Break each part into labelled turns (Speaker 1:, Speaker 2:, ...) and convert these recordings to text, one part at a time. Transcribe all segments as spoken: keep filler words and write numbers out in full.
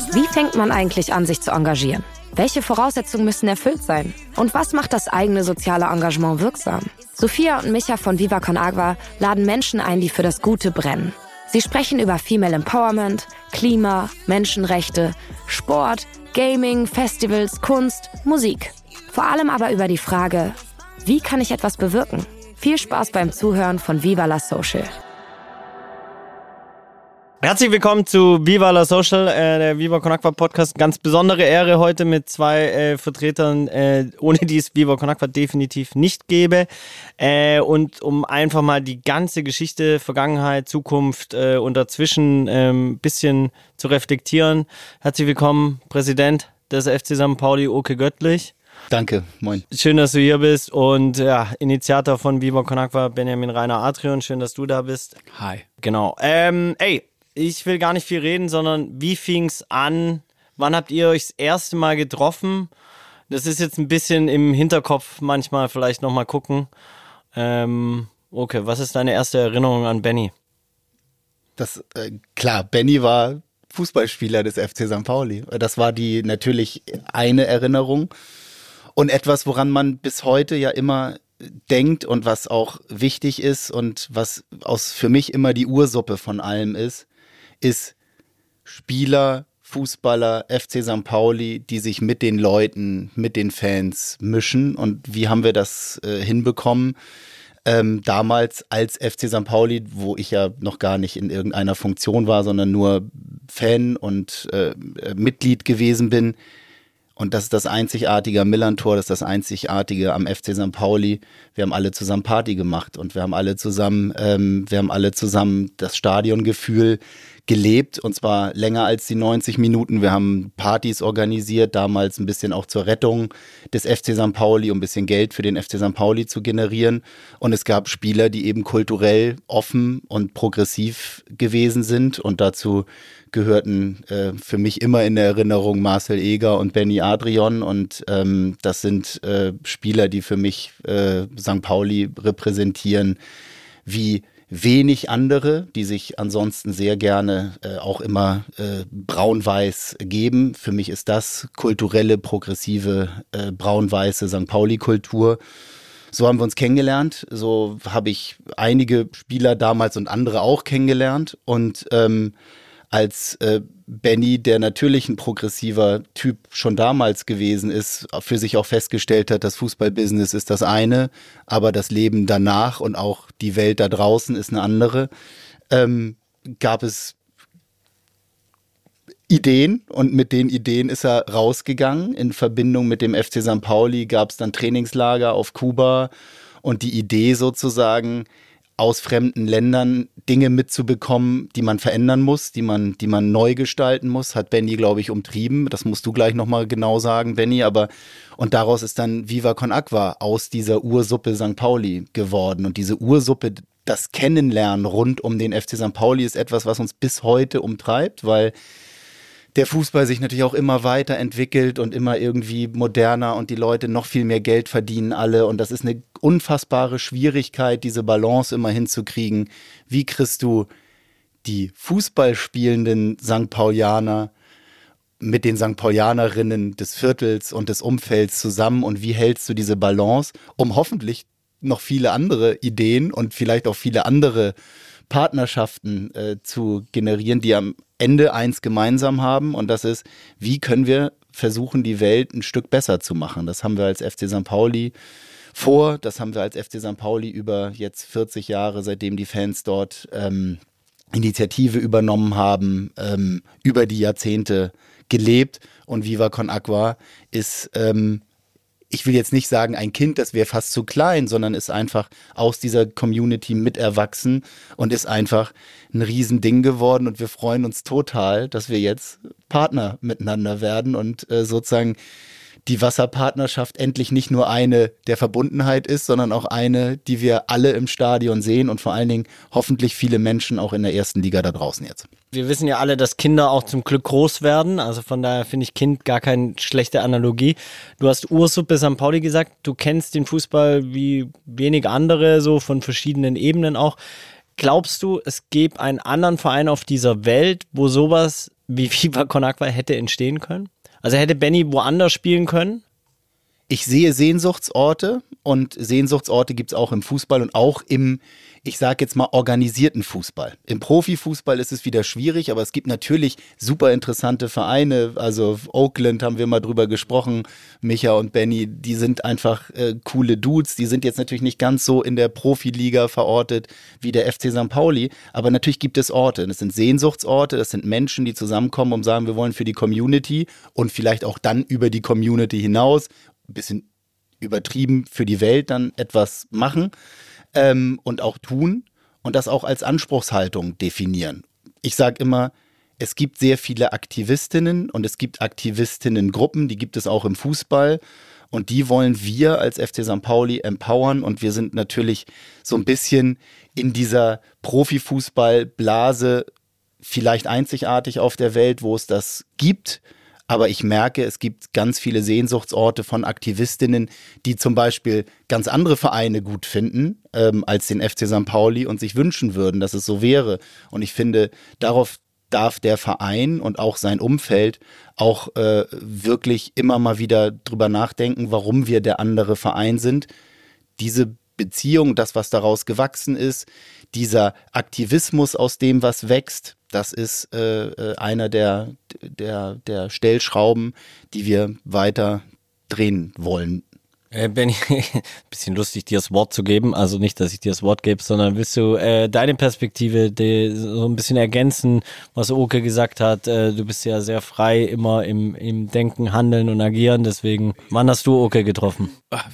Speaker 1: Wie fängt man eigentlich an, sich zu engagieren? Welche Voraussetzungen müssen erfüllt sein? Und was macht das eigene soziale Engagement wirksam? Sophia und Micha von Viva Con Agua laden Menschen ein, die für das Gute brennen. Sie sprechen über Female Empowerment, Klima, Menschenrechte, Sport, Gaming, Festivals, Kunst, Musik. Vor allem aber über die Frage, wie kann ich etwas bewirken? Viel Spaß beim Zuhören von Viva la Social.
Speaker 2: Herzlich willkommen zu Viva la Social, äh, der Viva Con Agua Podcast. Ganz besondere Ehre heute mit zwei äh, Vertretern, äh, ohne die es Viva Con Agua definitiv nicht gäbe. Äh, und um einfach mal die ganze Geschichte, Vergangenheit, Zukunft äh, und dazwischen ein ähm, bisschen zu reflektieren. Herzlich willkommen, Präsident des F C Sankt Pauli, Oke Göttlich.
Speaker 3: Danke, moin.
Speaker 2: Schön, dass du hier bist und ja, Initiator von Viva Con Agua, Benjamin Rainer Adrian. Schön, dass du da bist.
Speaker 4: Hi.
Speaker 2: Genau. Ähm, ey, ich will gar nicht viel reden, sondern wie fing's an? Wann habt ihr euch das erste Mal getroffen? Das ist jetzt ein bisschen im Hinterkopf manchmal, vielleicht nochmal gucken. Ähm, okay, was ist deine erste Erinnerung an Benny?
Speaker 3: Das, äh, klar, Benny war Fußballspieler des F C Sankt Pauli. Das war die natürlich eine Erinnerung und etwas, woran man bis heute ja immer denkt und was auch wichtig ist und was aus für mich immer die Ursuppe von allem ist, ist Spieler, Fußballer, F C Sankt Pauli, die sich mit den Leuten, mit den Fans mischen. Und wie haben wir das äh, hinbekommen? Ähm, damals als F C Sankt Pauli, wo ich ja noch gar nicht in irgendeiner Funktion war, sondern nur Fan und äh, Mitglied gewesen bin. Und das ist das Einzigartige am Millern-Tor, das ist das Einzigartige am F C Sankt Pauli. Wir haben alle zusammen Party gemacht und wir haben alle zusammen, ähm, wir haben alle zusammen das Stadiongefühl gelebt und zwar länger als die neunzig Minuten. Wir haben Partys organisiert, damals ein bisschen auch zur Rettung des F C Sankt Pauli, um ein bisschen Geld für den F C Sankt Pauli zu generieren. Und es gab Spieler, die eben kulturell offen und progressiv gewesen sind und dazu gehörten äh, für mich immer in der Erinnerung Marcel Eger und Benny Adrian und ähm, das sind äh, Spieler, die für mich äh, Sankt Pauli repräsentieren wie wenig andere, die sich ansonsten sehr gerne äh, auch immer äh, braun-weiß geben. Für mich ist das kulturelle, progressive, äh, braun-weiße Sankt Pauli-Kultur. So haben wir uns kennengelernt, so habe ich einige Spieler damals und andere auch kennengelernt und ähm, als äh, Benny, der natürlich ein progressiver Typ schon damals gewesen ist, für sich auch festgestellt hat, das Fußballbusiness ist das eine, aber das Leben danach und auch die Welt da draußen ist eine andere, ähm, gab es Ideen und mit den Ideen ist er rausgegangen. In Verbindung mit dem F C Sankt Pauli gab es dann Trainingslager auf Kuba und die Idee sozusagen, aus fremden Ländern Dinge mitzubekommen, die man verändern muss, die man, die man neu gestalten muss, hat Benny, glaube ich, umtrieben. Das musst du gleich nochmal genau sagen, Benny. Aber und daraus ist dann Viva Con Agua aus dieser Ursuppe Sankt Pauli geworden. Und diese Ursuppe, das Kennenlernen rund um den F C Sankt Pauli ist etwas, was uns bis heute umtreibt, weil der Fußball sich natürlich auch immer weiterentwickelt und immer irgendwie moderner und die Leute noch viel mehr Geld verdienen alle und das ist eine unfassbare Schwierigkeit, diese Balance immer hinzukriegen. Wie kriegst du die Fußballspielenden Sankt Paulianer mit den Sankt Paulianerinnen des Viertels und des Umfelds zusammen und wie hältst du diese Balance, um hoffentlich noch viele andere Ideen und vielleicht auch viele andere Partnerschaften äh, zu generieren, die am Ende eins gemeinsam haben und das ist, wie können wir versuchen, die Welt ein Stück besser zu machen. Das haben wir als F C Sankt Pauli vor, das haben wir als F C Sankt Pauli über jetzt vierzig Jahre, seitdem die Fans dort ähm, Initiative übernommen haben, ähm, über die Jahrzehnte gelebt und Viva Con Agua ist ähm, ich will jetzt nicht sagen, ein Kind, das wäre fast zu klein, sondern ist einfach aus dieser Community mit erwachsen und ist einfach ein Riesending geworden und wir freuen uns total, dass wir jetzt Partner miteinander werden und äh, sozusagen die Wasserpartnerschaft endlich nicht nur eine der Verbundenheit ist, sondern auch eine, die wir alle im Stadion sehen und vor allen Dingen hoffentlich viele Menschen auch in der ersten Liga da draußen jetzt.
Speaker 2: Wir wissen ja alle, dass Kinder auch zum Glück groß werden, also von daher finde ich Kind gar keine schlechte Analogie. Du hast Ursuppe Sankt Pauli gesagt, du kennst den Fußball wie wenig andere, so von verschiedenen Ebenen auch. Glaubst du, es gäbe einen anderen Verein auf dieser Welt, wo sowas wie Viva Con Agua hätte entstehen können? Also hätte Benny woanders spielen können?
Speaker 3: Ich sehe Sehnsuchtsorte und Sehnsuchtsorte gibt es auch im Fußball und auch im, ich sage jetzt mal, organisierten Fußball. Im Profifußball ist es wieder schwierig, aber es gibt natürlich super interessante Vereine. Also Oakland haben wir mal drüber gesprochen, Micha und Benny, die sind einfach äh, coole Dudes. Die sind jetzt natürlich nicht ganz so in der Profiliga verortet wie der F C Sankt Pauli, aber natürlich gibt es Orte. Das sind Sehnsuchtsorte, das sind Menschen, die zusammenkommen und sagen, wir wollen für die Community und vielleicht auch dann über die Community hinaus ein bisschen übertrieben für die Welt dann etwas machen ähm, und auch tun und das auch als Anspruchshaltung definieren. Ich sage immer, es gibt sehr viele Aktivistinnen und es gibt Aktivistinnengruppen, die gibt es auch im Fußball und die wollen wir als F C Sankt Pauli empowern und wir sind natürlich so ein bisschen in dieser Profifußballblase vielleicht einzigartig auf der Welt, wo es das gibt. Aber ich merke, es gibt ganz viele Sehnsuchtsorte von Aktivistinnen, die zum Beispiel ganz andere Vereine gut finden ähm, als den F C Sankt Pauli und sich wünschen würden, dass es so wäre. Und ich finde, darauf darf der Verein und auch sein Umfeld auch äh, wirklich immer mal wieder drüber nachdenken, warum wir der andere Verein sind. Diese Beziehung, das, was daraus gewachsen ist, dieser Aktivismus aus dem, was wächst, das ist äh, einer der, der, der Stellschrauben, die wir weiter drehen wollen.
Speaker 2: Äh, Benny, bisschen lustig, dir das Wort zu geben. Also nicht, dass ich dir das Wort gebe, sondern willst du äh, deine Perspektive die, so ein bisschen ergänzen, was Oke gesagt hat? Äh, du bist ja sehr frei immer im, im Denken, Handeln und Agieren. Deswegen, wann hast du Oke getroffen?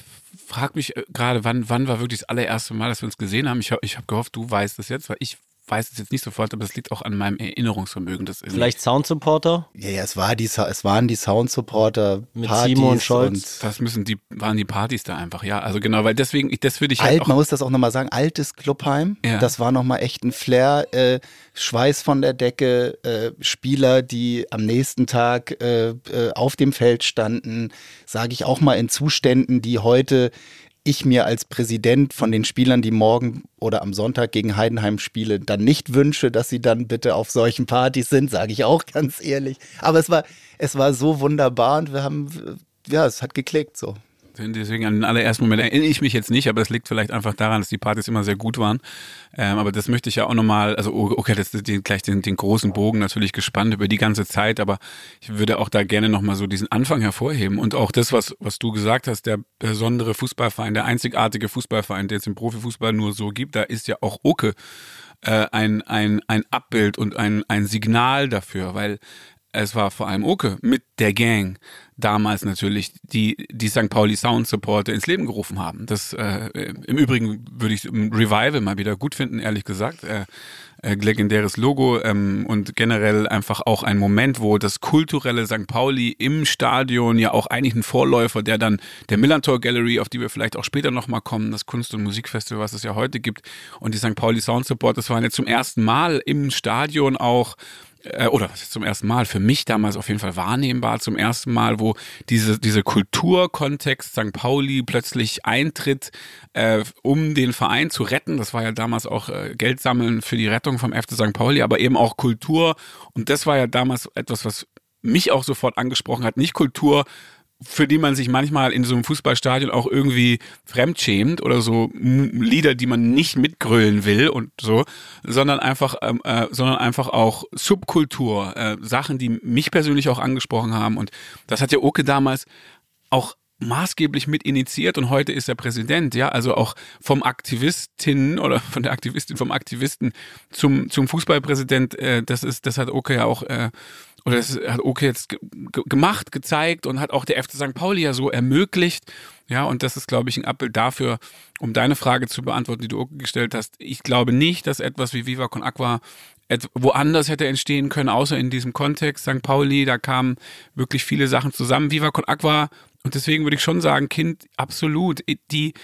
Speaker 4: Frag mich gerade, wann, wann war wirklich das allererste Mal, dass wir uns gesehen haben? Ich habe ich hab gehofft, du weißt es jetzt, weil ich weiß es jetzt nicht sofort, aber es liegt auch an meinem Erinnerungsvermögen. Das
Speaker 2: Vielleicht Sound-Supporter?
Speaker 3: Ja, ja, es, war die, es waren die Sound-Supporter.
Speaker 2: Mit
Speaker 3: Partys
Speaker 2: Simon Scholz.
Speaker 4: Das müssen die, waren die Partys da einfach, ja. Also genau, weil deswegen, das würde ich
Speaker 3: Alt,
Speaker 4: halt auch...
Speaker 3: Man muss das auch nochmal sagen, altes Clubheim, ja. Das war nochmal echt ein Flair. Äh, Schweiß von der Decke, äh, Spieler, die am nächsten Tag äh, äh, auf dem Feld standen, sage ich auch mal in Zuständen, die heute... ich mir als Präsident von den Spielern, die morgen oder am Sonntag gegen Heidenheim spielen, dann nicht wünsche, dass sie dann bitte auf solchen Partys sind, sage ich auch ganz ehrlich. Aber es war, es war so wunderbar und wir haben, ja, es hat geklickt so.
Speaker 4: Deswegen an den allerersten Moment erinnere ich mich jetzt nicht, aber es liegt vielleicht einfach daran, dass die Partys immer sehr gut waren. Ähm, aber das möchte ich ja auch nochmal, also okay, das ist den, gleich den, den großen Bogen natürlich gespannt über die ganze Zeit, aber ich würde auch da gerne nochmal so diesen Anfang hervorheben und auch das, was, was du gesagt hast, der besondere Fußballverein, der einzigartige Fußballverein, der es im Profifußball nur so gibt, da ist ja auch Oke äh, ein, ein, ein Abbild und ein, ein Signal dafür, weil es war vor allem Oke mit der Gang damals natürlich, die die Sankt Pauli Sound Supporter ins Leben gerufen haben. Das äh, im Übrigen würde ich ein Revival mal wieder gut finden, ehrlich gesagt. Äh, äh, legendäres Logo ähm, und generell einfach auch ein Moment, wo das kulturelle Sankt Pauli im Stadion ja auch eigentlich ein Vorläufer, der dann der Millantor Gallery, auf die wir vielleicht auch später nochmal kommen, das Kunst- und Musikfestival, was es ja heute gibt, und die Sankt Pauli Sound Supporters waren ja zum ersten Mal im Stadion auch oder was ist zum ersten Mal, für mich damals auf jeden Fall wahrnehmbar, zum ersten Mal, wo diese, diese Kulturkontext Sankt Pauli plötzlich eintritt, äh, um den Verein zu retten. Das war ja damals auch äh, Geld sammeln für die Rettung vom F C Sankt Pauli, aber eben auch Kultur. Und das war ja damals etwas, was mich auch sofort angesprochen hat. Nicht Kultur, für die man sich manchmal in so einem Fußballstadion auch irgendwie fremdschämt oder so Lieder, die man nicht mitgrölen will und so, sondern einfach, äh, sondern einfach auch Subkultur, äh, Sachen, die mich persönlich auch angesprochen haben. Und das hat ja Oke damals auch maßgeblich mit initiiert und heute ist er Präsident, ja, also auch vom Aktivistin oder von der Aktivistin, vom Aktivisten zum, zum Fußballpräsident, äh, das ist, das hat Oke ja auch, äh, oder das hat Oke jetzt ge- gemacht, gezeigt und hat auch der F C Sankt Pauli ja so ermöglicht. Ja, und das ist, glaube ich, ein Abbild dafür, um deine Frage zu beantworten, die du Oke gestellt hast. Ich glaube nicht, dass etwas wie Viva Con Agua woanders hätte entstehen können, außer in diesem Kontext. Sankt Pauli, da kamen wirklich viele Sachen zusammen. Viva Con Agua, und deswegen würde ich schon sagen, Kind, absolut, die...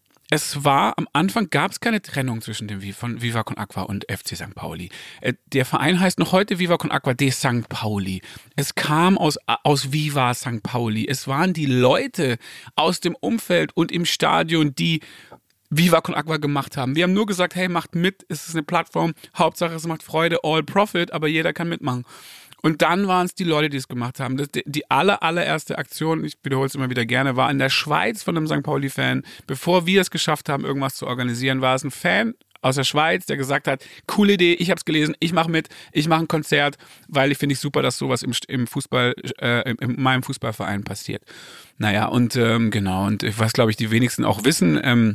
Speaker 4: Es war, am Anfang gab es keine Trennung zwischen dem von Viva Con Agua und F C Sankt Pauli. Der Verein heißt noch heute Viva Con Agua de Sankt Pauli. Es kam aus, aus Viva Sankt Pauli. Es waren die Leute aus dem Umfeld und im Stadion, die Viva Con Agua gemacht haben. Wir haben nur gesagt, hey, macht mit, es ist eine Plattform, Hauptsache es macht Freude, all profit, aber jeder kann mitmachen. Und dann waren es die Leute, die es gemacht haben. Das, die aller, allererste Aktion, ich wiederhole es immer wieder gerne, war in der Schweiz von einem Sankt Pauli-Fan. Bevor wir es geschafft haben, irgendwas zu organisieren, war es ein Fan aus der Schweiz, der gesagt hat, coole Idee, ich habe es gelesen, ich mache mit, ich mache ein Konzert, weil ich finde es super, dass sowas im, im Fußball, äh, in meinem Fußballverein passiert. Naja, und ähm, genau, und was, glaube ich, die wenigsten auch wissen, ähm,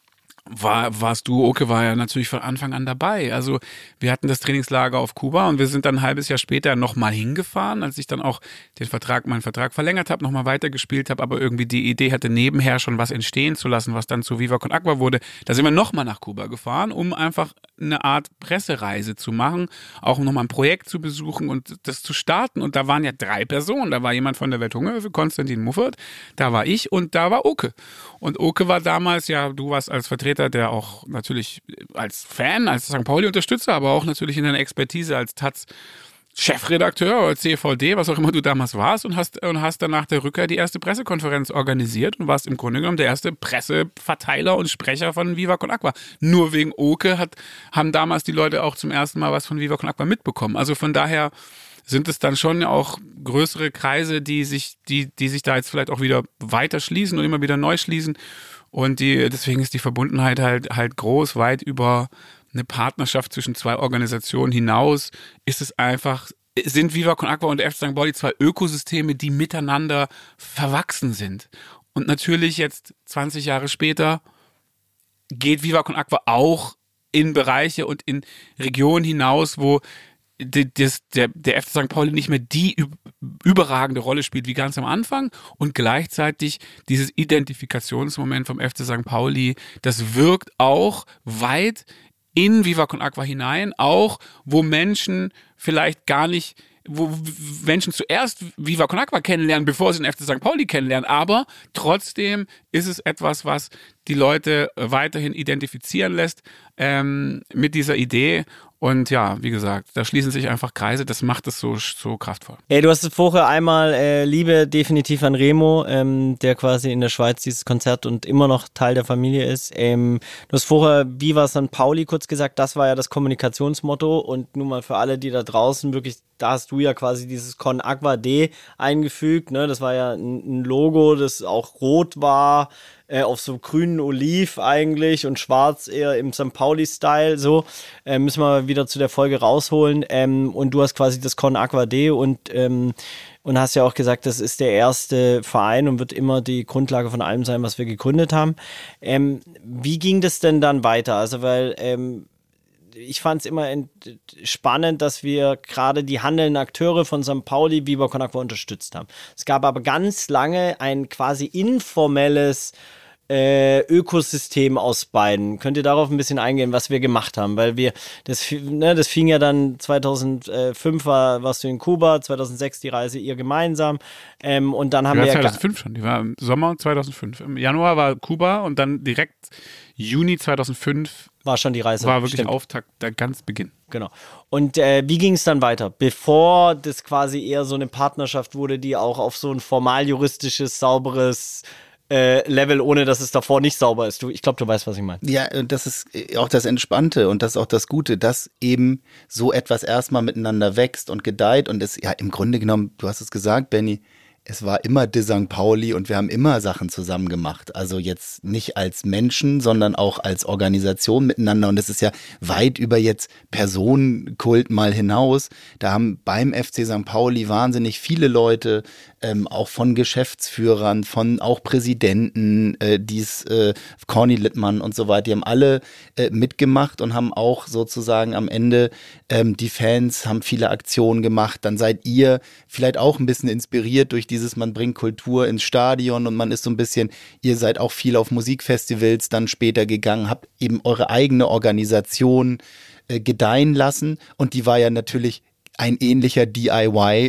Speaker 4: War, warst du, Oke war ja natürlich von Anfang an dabei. Also wir hatten das Trainingslager auf Kuba und wir sind dann ein halbes Jahr später nochmal hingefahren, als ich dann auch den Vertrag, meinen Vertrag verlängert habe, nochmal weitergespielt habe, aber irgendwie die Idee hatte, nebenher schon was entstehen zu lassen, was dann zu Viva Con Agua wurde. Da sind wir nochmal nach Kuba gefahren, um einfach eine Art Pressereise zu machen, auch nochmal ein Projekt zu besuchen und das zu starten. Und da waren ja drei Personen. Da war jemand von der Welthungerhilfe, Konstantin Muffert, da war ich und da war Oke. Und Oke war damals, ja, du warst als Vertreter, der auch natürlich als Fan, als Sankt Pauli-Unterstützer, aber auch natürlich in deiner Expertise als Taz Chefredakteur oder C V D, was auch immer du damals warst, und hast, und hast dann nach der Rückkehr die erste Pressekonferenz organisiert und warst im Grunde genommen der erste Presseverteiler und Sprecher von Viva Con Agua. Nur wegen Oke hat, haben damals die Leute auch zum ersten Mal was von Viva Con Agua mitbekommen. Also von daher sind es dann schon auch größere Kreise, die sich, die, die sich da jetzt vielleicht auch wieder weiter schließen und immer wieder neu schließen. Und die, deswegen ist die Verbundenheit halt, halt groß, weit über eine Partnerschaft zwischen zwei Organisationen hinaus. Ist es einfach, sind Viva Con Agua und der F C Sankt Pauli zwei Ökosysteme, die miteinander verwachsen sind. Und natürlich jetzt zwanzig Jahre später geht Viva Con Agua auch in Bereiche und in Regionen hinaus, wo Das, der, der F C Sankt Pauli nicht mehr die überragende Rolle spielt wie ganz am Anfang und gleichzeitig dieses Identifikationsmoment vom F C Sankt Pauli, das wirkt auch weit in Viva Con Agua hinein, auch wo Menschen vielleicht gar nicht, wo Menschen zuerst Viva Con Agua kennenlernen, bevor sie den F C Sankt Pauli kennenlernen, aber trotzdem ist es etwas, was die Leute weiterhin identifizieren lässt ähm, mit dieser Idee. Und ja, wie gesagt, da schließen sich einfach Kreise, das macht es so, so kraftvoll.
Speaker 2: Ey, du hast es vorher einmal, äh, Liebe definitiv an Remo, ähm, der quasi in der Schweiz dieses Konzert und immer noch Teil der Familie ist. Ähm, du hast vorher Viva Sankt Pauli kurz gesagt, das war ja das Kommunikationsmotto und nun mal für alle, die da draußen wirklich, da hast du ja quasi dieses Con Agua D eingefügt, ne? Das war ja ein, ein Logo, das auch rot war, Äh, auf so grünen Oliv eigentlich und schwarz eher im Sankt Pauli-Style, so. Äh, müssen wir wieder zu der Folge rausholen. Ähm, und du hast quasi das Con Agua D und, ähm, und hast ja auch gesagt, das ist der erste Verein und wird immer die Grundlage von allem sein, was wir gegründet haben. Ähm, wie ging das denn dann weiter? Also, weil, ähm, ich fand es immer spannend, dass wir gerade die handelnden Akteure von Sankt Pauli Viva Con Agua unterstützt haben. Es gab aber ganz lange ein quasi informelles äh, Ökosystem aus beiden. Könnt ihr darauf ein bisschen eingehen, was wir gemacht haben? Weil wir, das, ne, das fing ja dann zweitausendfünf, war, warst du in Kuba, zweitausendsechs die Reise ihr gemeinsam. Ähm, und dann haben
Speaker 4: die
Speaker 2: wir
Speaker 4: war zweitausendfünf schon, die war im Sommer zweitausendfünf. Im Januar war Kuba und dann direkt Juni zweitausendfünf
Speaker 2: war schon die Reise.
Speaker 4: War wirklich
Speaker 2: Stimmt.
Speaker 4: Auftakt, der ganz Beginn.
Speaker 2: Genau. Und äh, wie ging es dann weiter? Bevor das quasi eher so eine Partnerschaft wurde, die auch auf so ein formal juristisches, sauberes äh, Level, ohne dass es davor nicht sauber ist. Du, ich glaube, du weißt, was ich meine.
Speaker 3: Ja, und das ist auch das Entspannte und das ist auch das Gute, dass eben so etwas erstmal miteinander wächst und gedeiht und es, ja, im Grunde genommen, du hast es gesagt, Benni, es war immer de Sankt Pauli und wir haben immer Sachen zusammen gemacht. Also jetzt nicht als Menschen, sondern auch als Organisation miteinander. Und es ist ja weit über jetzt Personenkult mal hinaus. Da haben beim F C Sankt Pauli wahnsinnig viele Leute, ähm, auch von Geschäftsführern, von auch Präsidenten, äh, dies äh, Corny Littmann und so weiter, die haben alle äh, mitgemacht und haben auch sozusagen am Ende ähm, die Fans haben viele Aktionen gemacht. Dann seid ihr vielleicht auch ein bisschen inspiriert durch die Dieses, man bringt Kultur ins Stadion und man ist so ein bisschen, ihr seid auch viel auf Musikfestivals dann später gegangen, habt eben eure eigene Organisation äh, gedeihen lassen und die war ja natürlich ein ähnlicher D I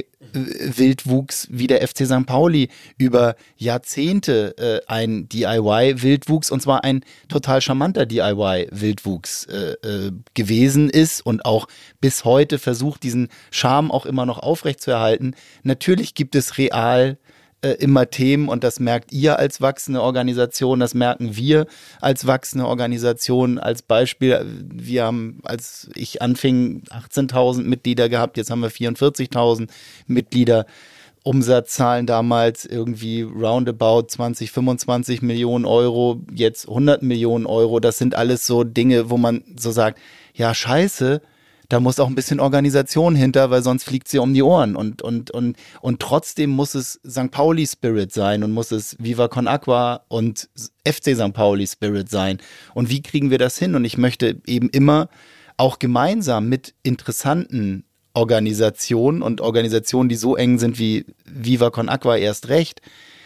Speaker 3: Y-Wildwuchs wie der F C Sankt Pauli über Jahrzehnte äh, ein D I Y-Wildwuchs und zwar ein total charmanter D I Y-Wildwuchs äh, äh, gewesen ist und auch bis heute versucht, diesen Charme auch immer noch aufrechtzuerhalten. Natürlich gibt es real äh, immer Themen und das merkt ihr als wachsende Organisation, das merken wir als wachsende Organisation. Als Beispiel, wir haben, als ich anfing, achtzehntausend Mitglieder gehabt, jetzt haben wir vierundvierzigtausend Mitglieder. Umsatzzahlen damals irgendwie roundabout zwanzig, fünfundzwanzig Millionen Euro, jetzt hundert Millionen Euro. Das sind alles so Dinge, wo man so sagt, ja scheiße, da muss auch ein bisschen Organisation hinter, weil sonst fliegt sie um die Ohren. Und, und, und, und trotzdem muss es Sankt Pauli Spirit sein und muss es Viva Con Agua und F C Sankt Pauli Spirit sein. Und wie kriegen wir das hin? Und ich möchte eben immer auch gemeinsam mit interessanten Organisationen und Organisationen, die so eng sind wie Viva Con Agua erst recht,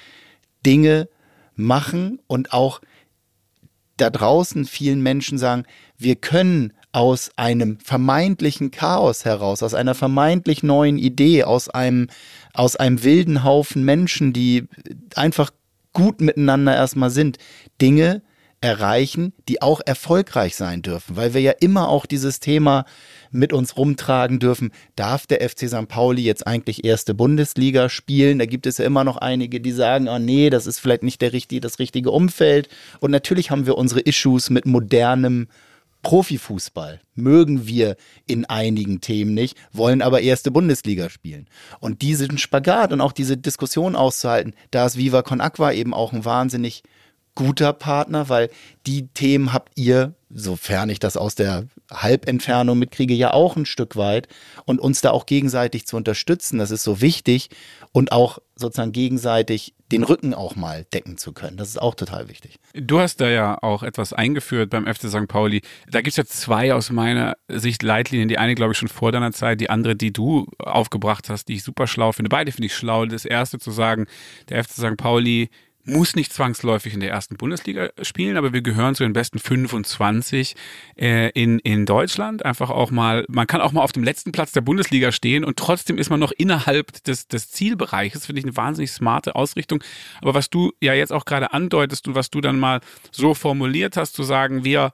Speaker 3: Dinge machen und auch da draußen vielen Menschen sagen, wir können aus einem vermeintlichen Chaos heraus, aus einer vermeintlich neuen Idee, aus einem, aus einem wilden Haufen Menschen, die einfach gut miteinander erstmal sind, Dinge erreichen, die auch erfolgreich sein dürfen, weil wir ja immer auch dieses Thema mit uns rumtragen dürfen, darf der F C Sankt Pauli jetzt eigentlich erste Bundesliga spielen? Da gibt es ja immer noch einige, die sagen, oh nee, das ist vielleicht nicht der richtige, das richtige Umfeld. Und natürlich haben wir unsere Issues mit modernem Profifußball. Mögen wir in einigen Themen nicht, wollen aber erste Bundesliga spielen. Und diesen Spagat und auch diese Diskussion auszuhalten, da ist Viva Con Agua eben auch ein wahnsinnig guter Partner, weil die Themen habt ihr, sofern ich das aus der Halbentfernung mitkriege, ja auch ein Stück weit und uns da auch gegenseitig zu unterstützen, das ist so wichtig und auch sozusagen gegenseitig den Rücken auch mal decken zu können. Das ist auch total wichtig.
Speaker 4: Du hast da ja auch etwas eingeführt beim F C Sankt Pauli. Da gibt es ja zwei aus meiner Sicht Leitlinien. Die eine, glaube ich, schon vor deiner Zeit, die andere, die du aufgebracht hast, die ich super schlau finde. Beide finde ich schlau. Das erste zu sagen, der F C Sankt Pauli muss nicht zwangsläufig in der ersten Bundesliga spielen, aber wir gehören zu den besten fünfundzwanzig äh, in, in Deutschland. Einfach auch mal, man kann auch mal auf dem letzten Platz der Bundesliga stehen und trotzdem ist man noch innerhalb des, des Zielbereiches. Finde ich eine wahnsinnig smarte Ausrichtung. Aber was du ja jetzt auch gerade andeutest und was du dann mal so formuliert hast, zu sagen, wir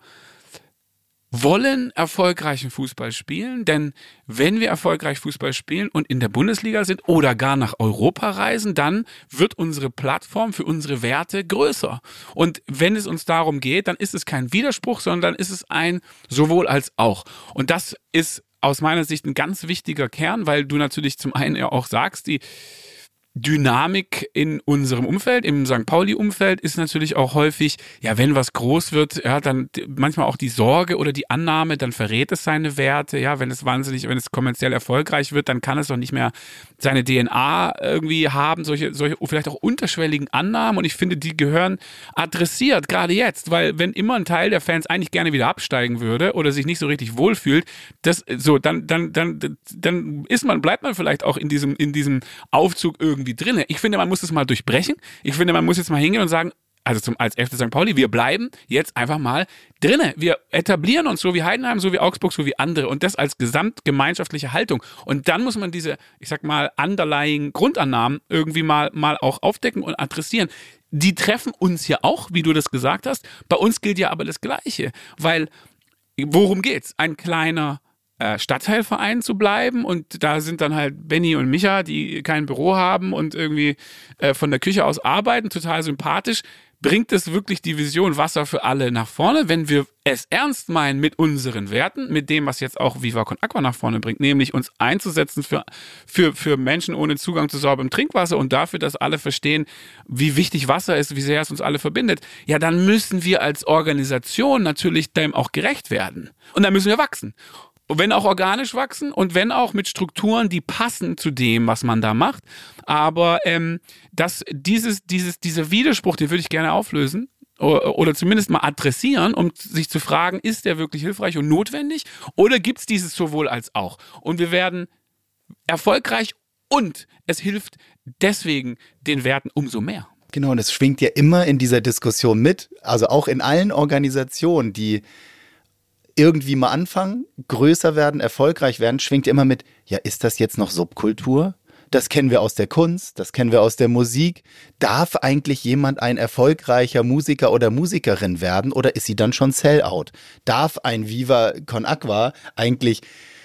Speaker 4: wollen erfolgreichen Fußball spielen, denn wenn wir erfolgreich Fußball spielen und in der Bundesliga sind oder gar nach Europa reisen, dann wird unsere Plattform für unsere Werte größer. Und wenn es uns darum geht, dann ist es kein Widerspruch, sondern dann ist es ein sowohl als auch. Und das ist aus meiner Sicht ein ganz wichtiger Kern, weil du natürlich zum einen ja auch sagst, die Dynamik in unserem Umfeld, im Sankt Pauli-Umfeld ist natürlich auch häufig, ja, wenn was groß wird, ja, dann manchmal auch die Sorge oder die Annahme, dann verrät es seine Werte, ja, wenn es wahnsinnig, wenn es kommerziell erfolgreich wird, dann kann es doch nicht mehr seine D N A irgendwie haben, solche, solche vielleicht auch unterschwelligen Annahmen und ich finde, die gehören adressiert, gerade jetzt, weil wenn immer ein Teil der Fans eigentlich gerne wieder absteigen würde oder sich nicht so richtig wohlfühlt, das, so, dann, dann, dann, dann ist man, bleibt man vielleicht auch in diesem, in diesem Aufzug irgendwie drinne. Ich finde, man muss es mal durchbrechen. Ich finde, man muss jetzt mal hingehen und sagen, also zum, als F C Sankt Pauli, wir bleiben jetzt einfach mal drinne. Wir etablieren uns so wie Heidenheim, so wie Augsburg, so wie andere und das als gesamtgemeinschaftliche Haltung. Und dann muss man diese, ich sag mal, underlying Grundannahmen irgendwie mal, mal auch aufdecken und adressieren. Die treffen uns ja auch, wie du das gesagt hast. Bei uns gilt ja aber das Gleiche, weil worum geht's? Ein kleiner Stadtteilverein zu bleiben und da sind dann halt Benny und Micha, die kein Büro haben und irgendwie äh, von der Küche aus arbeiten, total sympathisch. Bringt es wirklich die Vision Wasser für alle nach vorne, wenn wir es ernst meinen mit unseren Werten, mit dem, was jetzt auch Viva Con Agua nach vorne bringt, nämlich uns einzusetzen für, für, für Menschen ohne Zugang zu sauberem Trinkwasser und dafür, dass alle verstehen, wie wichtig Wasser ist, wie sehr es uns alle verbindet, ja, dann müssen wir als Organisation natürlich dem auch gerecht werden. Und dann müssen wir wachsen. Wenn auch organisch wachsen und wenn auch mit Strukturen, die passen zu dem, was man da macht. Aber ähm, das, dieses, dieses, dieser Widerspruch, den würde ich gerne auflösen oder, oder zumindest mal adressieren, um sich zu fragen, ist der wirklich hilfreich und notwendig oder gibt es dieses sowohl als auch? Und wir werden erfolgreich und es hilft deswegen den Werten umso mehr.
Speaker 3: Genau, und es schwingt ja immer in dieser Diskussion mit, also auch in allen Organisationen, die irgendwie mal anfangen, größer werden, erfolgreich werden, schwingt immer mit, ja, ist das jetzt noch Subkultur? Das kennen wir aus der Kunst, das kennen wir aus der Musik. Darf eigentlich jemand ein erfolgreicher Musiker oder Musikerin werden oder ist sie dann schon Sellout? Darf ein Viva Con Agua eigentlich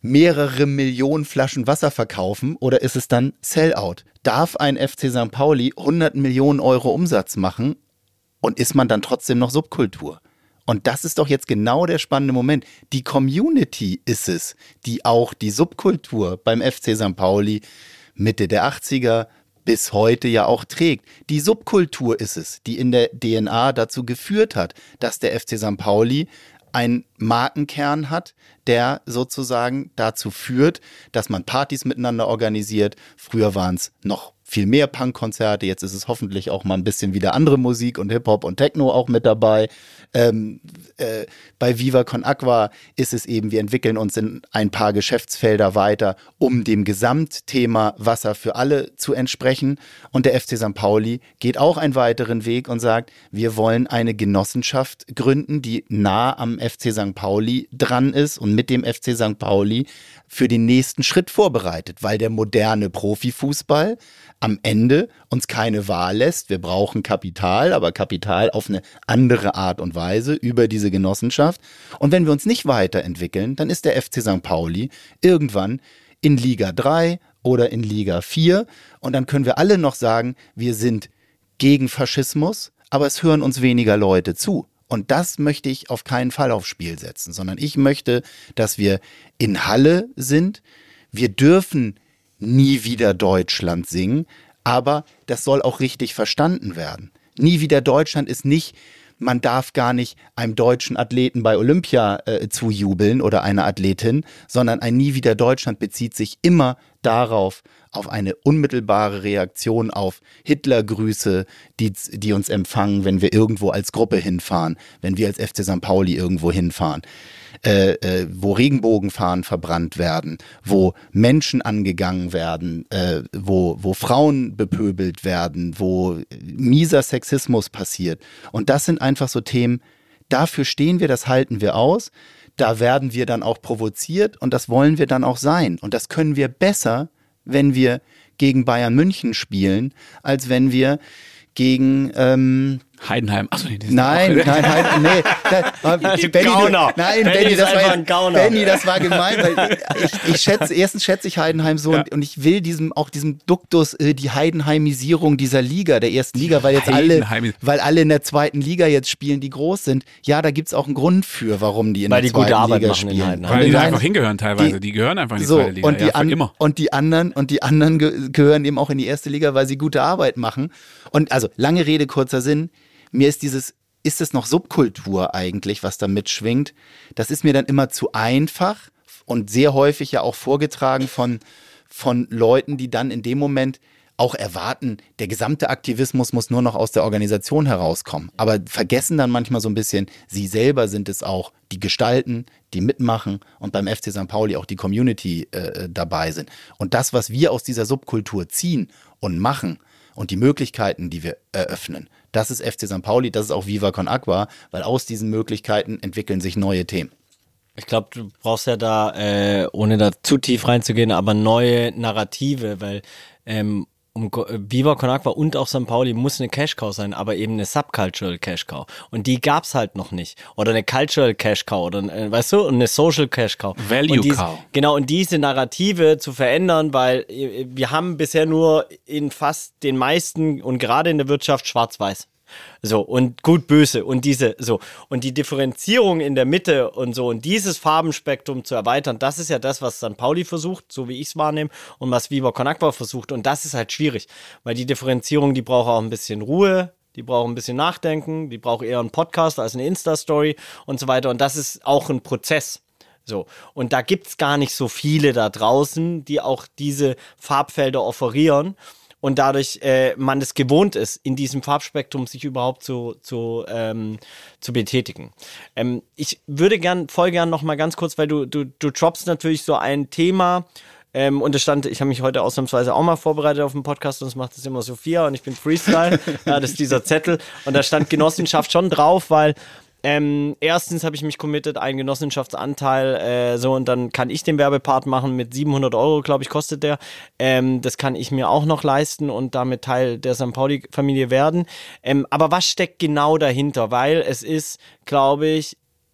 Speaker 3: mehrere Millionen Flaschen Wasser verkaufen oder ist es dann Sellout? Darf ein F C Sankt Pauli hundert Millionen Euro Umsatz machen und ist man dann trotzdem noch Subkultur? Und das ist doch jetzt genau der spannende Moment. Die Community ist es, die auch die Subkultur beim F C Sankt Pauli Mitte der achtziger bis heute ja auch trägt. Die Subkultur ist es, die in der D N A dazu geführt hat, dass der F C Sankt Pauli einen Markenkern hat, der sozusagen dazu führt, dass man Partys miteinander organisiert. Früher waren es noch viel mehr Punkkonzerte, jetzt ist es hoffentlich auch mal ein bisschen wieder andere Musik und Hip-Hop und Techno auch mit dabei. Ähm, äh, bei Viva Con Agua ist es eben, wir entwickeln uns in ein paar Geschäftsfelder weiter, um dem Gesamtthema Wasser für alle zu entsprechen. Und der F C Sankt Pauli geht auch einen weiteren Weg und sagt, wir wollen eine Genossenschaft gründen, die nah am F C Sankt Pauli dran ist und mit dem F C Sankt Pauli für den nächsten Schritt vorbereitet, weil der moderne Profifußball am Ende uns keine Wahl lässt. Wir brauchen Kapital, aber Kapital auf eine andere Art und Weise über diese Genossenschaft. Und wenn wir uns nicht weiterentwickeln, dann ist der F C Sankt Pauli irgendwann in Liga drei oder in Liga vier. Und dann können wir alle noch sagen, wir sind gegen Faschismus, aber es hören uns weniger Leute zu. Und das möchte ich auf keinen Fall aufs Spiel setzen, sondern ich möchte, dass wir in Halle sind. Wir dürfen nie wieder Deutschland singen, aber das soll auch richtig verstanden werden. Nie wieder Deutschland ist nicht, man darf gar nicht einem deutschen Athleten bei Olympia äh, zujubeln oder einer Athletin, sondern ein Nie wieder Deutschland bezieht sich immer darauf, auf eine unmittelbare Reaktion auf Hitlergrüße, die, die uns empfangen, wenn wir irgendwo als Gruppe hinfahren, wenn wir als F C Sankt Pauli irgendwo hinfahren. Äh, äh, wo Regenbogenfahnen verbrannt werden, wo Menschen angegangen werden, äh, wo, wo Frauen bepöbelt werden, wo mieser Sexismus passiert. Und das sind einfach so Themen, dafür stehen wir, das halten wir aus, da werden wir dann auch provoziert und das wollen wir dann auch sein. Und das können wir besser, wenn wir gegen Bayern München spielen, als wenn wir gegen ähm,
Speaker 4: Heidenheim. Achso, nee,
Speaker 3: nein, nein, nein, nee. Da,
Speaker 2: Benny,
Speaker 3: Gauner. Nein,
Speaker 2: Benny,
Speaker 3: Benny, das
Speaker 2: ist
Speaker 3: war
Speaker 2: einfach ein Gauner.
Speaker 3: Benny, das war gemein, weil ich, ich schätze, erstens schätze ich Heidenheim so
Speaker 4: Ja.
Speaker 3: und, und ich will diesem, auch diesem Duktus, äh, die Heidenheimisierung dieser Liga, der ersten Liga, weil jetzt alle,
Speaker 4: Heidenheim-
Speaker 3: weil alle in der zweiten Liga jetzt spielen, die groß sind. Ja, da gibt's auch einen Grund für, warum die in
Speaker 2: Weil
Speaker 3: der
Speaker 2: die gute
Speaker 3: zweiten
Speaker 2: Arbeit
Speaker 3: Liga
Speaker 2: machen in
Speaker 3: spielen.
Speaker 2: Heidenheim.
Speaker 4: Weil
Speaker 3: Und
Speaker 4: die
Speaker 3: in
Speaker 4: da
Speaker 3: Heiden-
Speaker 4: einfach hingehören teilweise.
Speaker 3: die-
Speaker 4: Die, gehören einfach in die
Speaker 3: so,
Speaker 4: zweite Liga.
Speaker 3: und die,
Speaker 4: ja, für
Speaker 3: an,
Speaker 4: immer.
Speaker 3: und die anderen und die anderen ge gehören eben auch in die erste Liga, weil sie gute Arbeit machen. Und also lange Rede, kurzer Sinn. Mir ist dieses, ist es noch Subkultur eigentlich, was da mitschwingt? Das ist mir dann immer zu einfach und sehr häufig ja auch vorgetragen von, von Leuten, die dann in dem Moment auch erwarten, der gesamte Aktivismus muss nur noch aus der Organisation herauskommen. Aber vergessen dann manchmal so ein bisschen, sie selber sind es auch, die gestalten, die mitmachen und beim F C Sankt Pauli auch die Community äh, dabei sind. Und das, was wir aus dieser Subkultur ziehen und machen und die Möglichkeiten, die wir eröffnen, das ist F C Sankt Pauli, das ist auch Viva Con Agua, weil aus diesen Möglichkeiten entwickeln sich neue Themen.
Speaker 2: Ich glaube, du brauchst ja da, äh, ohne da zu tief reinzugehen, aber neue Narrative, weil ähm, um Viva Con Agua und auch Sankt Pauli muss eine Cash-Cow sein, aber eben eine Subcultural Cash-Cow. Und die gab's halt noch nicht. Oder eine Cultural Cash-Cow oder, äh, weißt du, und eine Social Cash-Cow.
Speaker 4: Value
Speaker 2: und dies,
Speaker 4: Cow.
Speaker 2: Genau, und diese Narrative zu verändern, weil äh, wir haben bisher nur in fast den meisten und gerade in der Wirtschaft schwarz-weiß. So, und gut, böse und diese, so. Und die Differenzierung in der Mitte und so und dieses Farbenspektrum zu erweitern, das ist ja das, was Sankt Pauli versucht, so wie ich es wahrnehme, und was Viva Con Agua versucht. Und das ist halt schwierig, weil die Differenzierung, die braucht auch ein bisschen Ruhe, die braucht ein bisschen Nachdenken, die braucht eher einen Podcast als eine Insta-Story und so weiter. Und das ist auch ein Prozess. So, und da gibt's gar nicht so viele da draußen, die auch diese Farbfelder offerieren. Und dadurch äh, man es gewohnt ist, in diesem Farbspektrum sich überhaupt zu, zu, ähm, zu betätigen. Ähm, ich würde gern, voll gern noch mal ganz kurz, weil du, du, du droppst natürlich so ein Thema, ähm, und es stand, ich habe mich heute ausnahmsweise auch mal vorbereitet auf den Podcast, sonst macht das immer Sophia und ich bin Freestyle, ja, das ist dieser Zettel. Und da stand Genossenschaft schon drauf, weil Ähm, erstens habe ich mich committed, einen Genossenschaftsanteil, äh, so, und dann kann ich den Werbepart machen mit siebenhundert Euro, glaube ich, kostet der. Ähm, das kann ich mir auch noch leisten und damit Teil der Sankt Pauli-Familie werden. Ähm, aber was steckt genau dahinter? Weil es ist, glaube ich,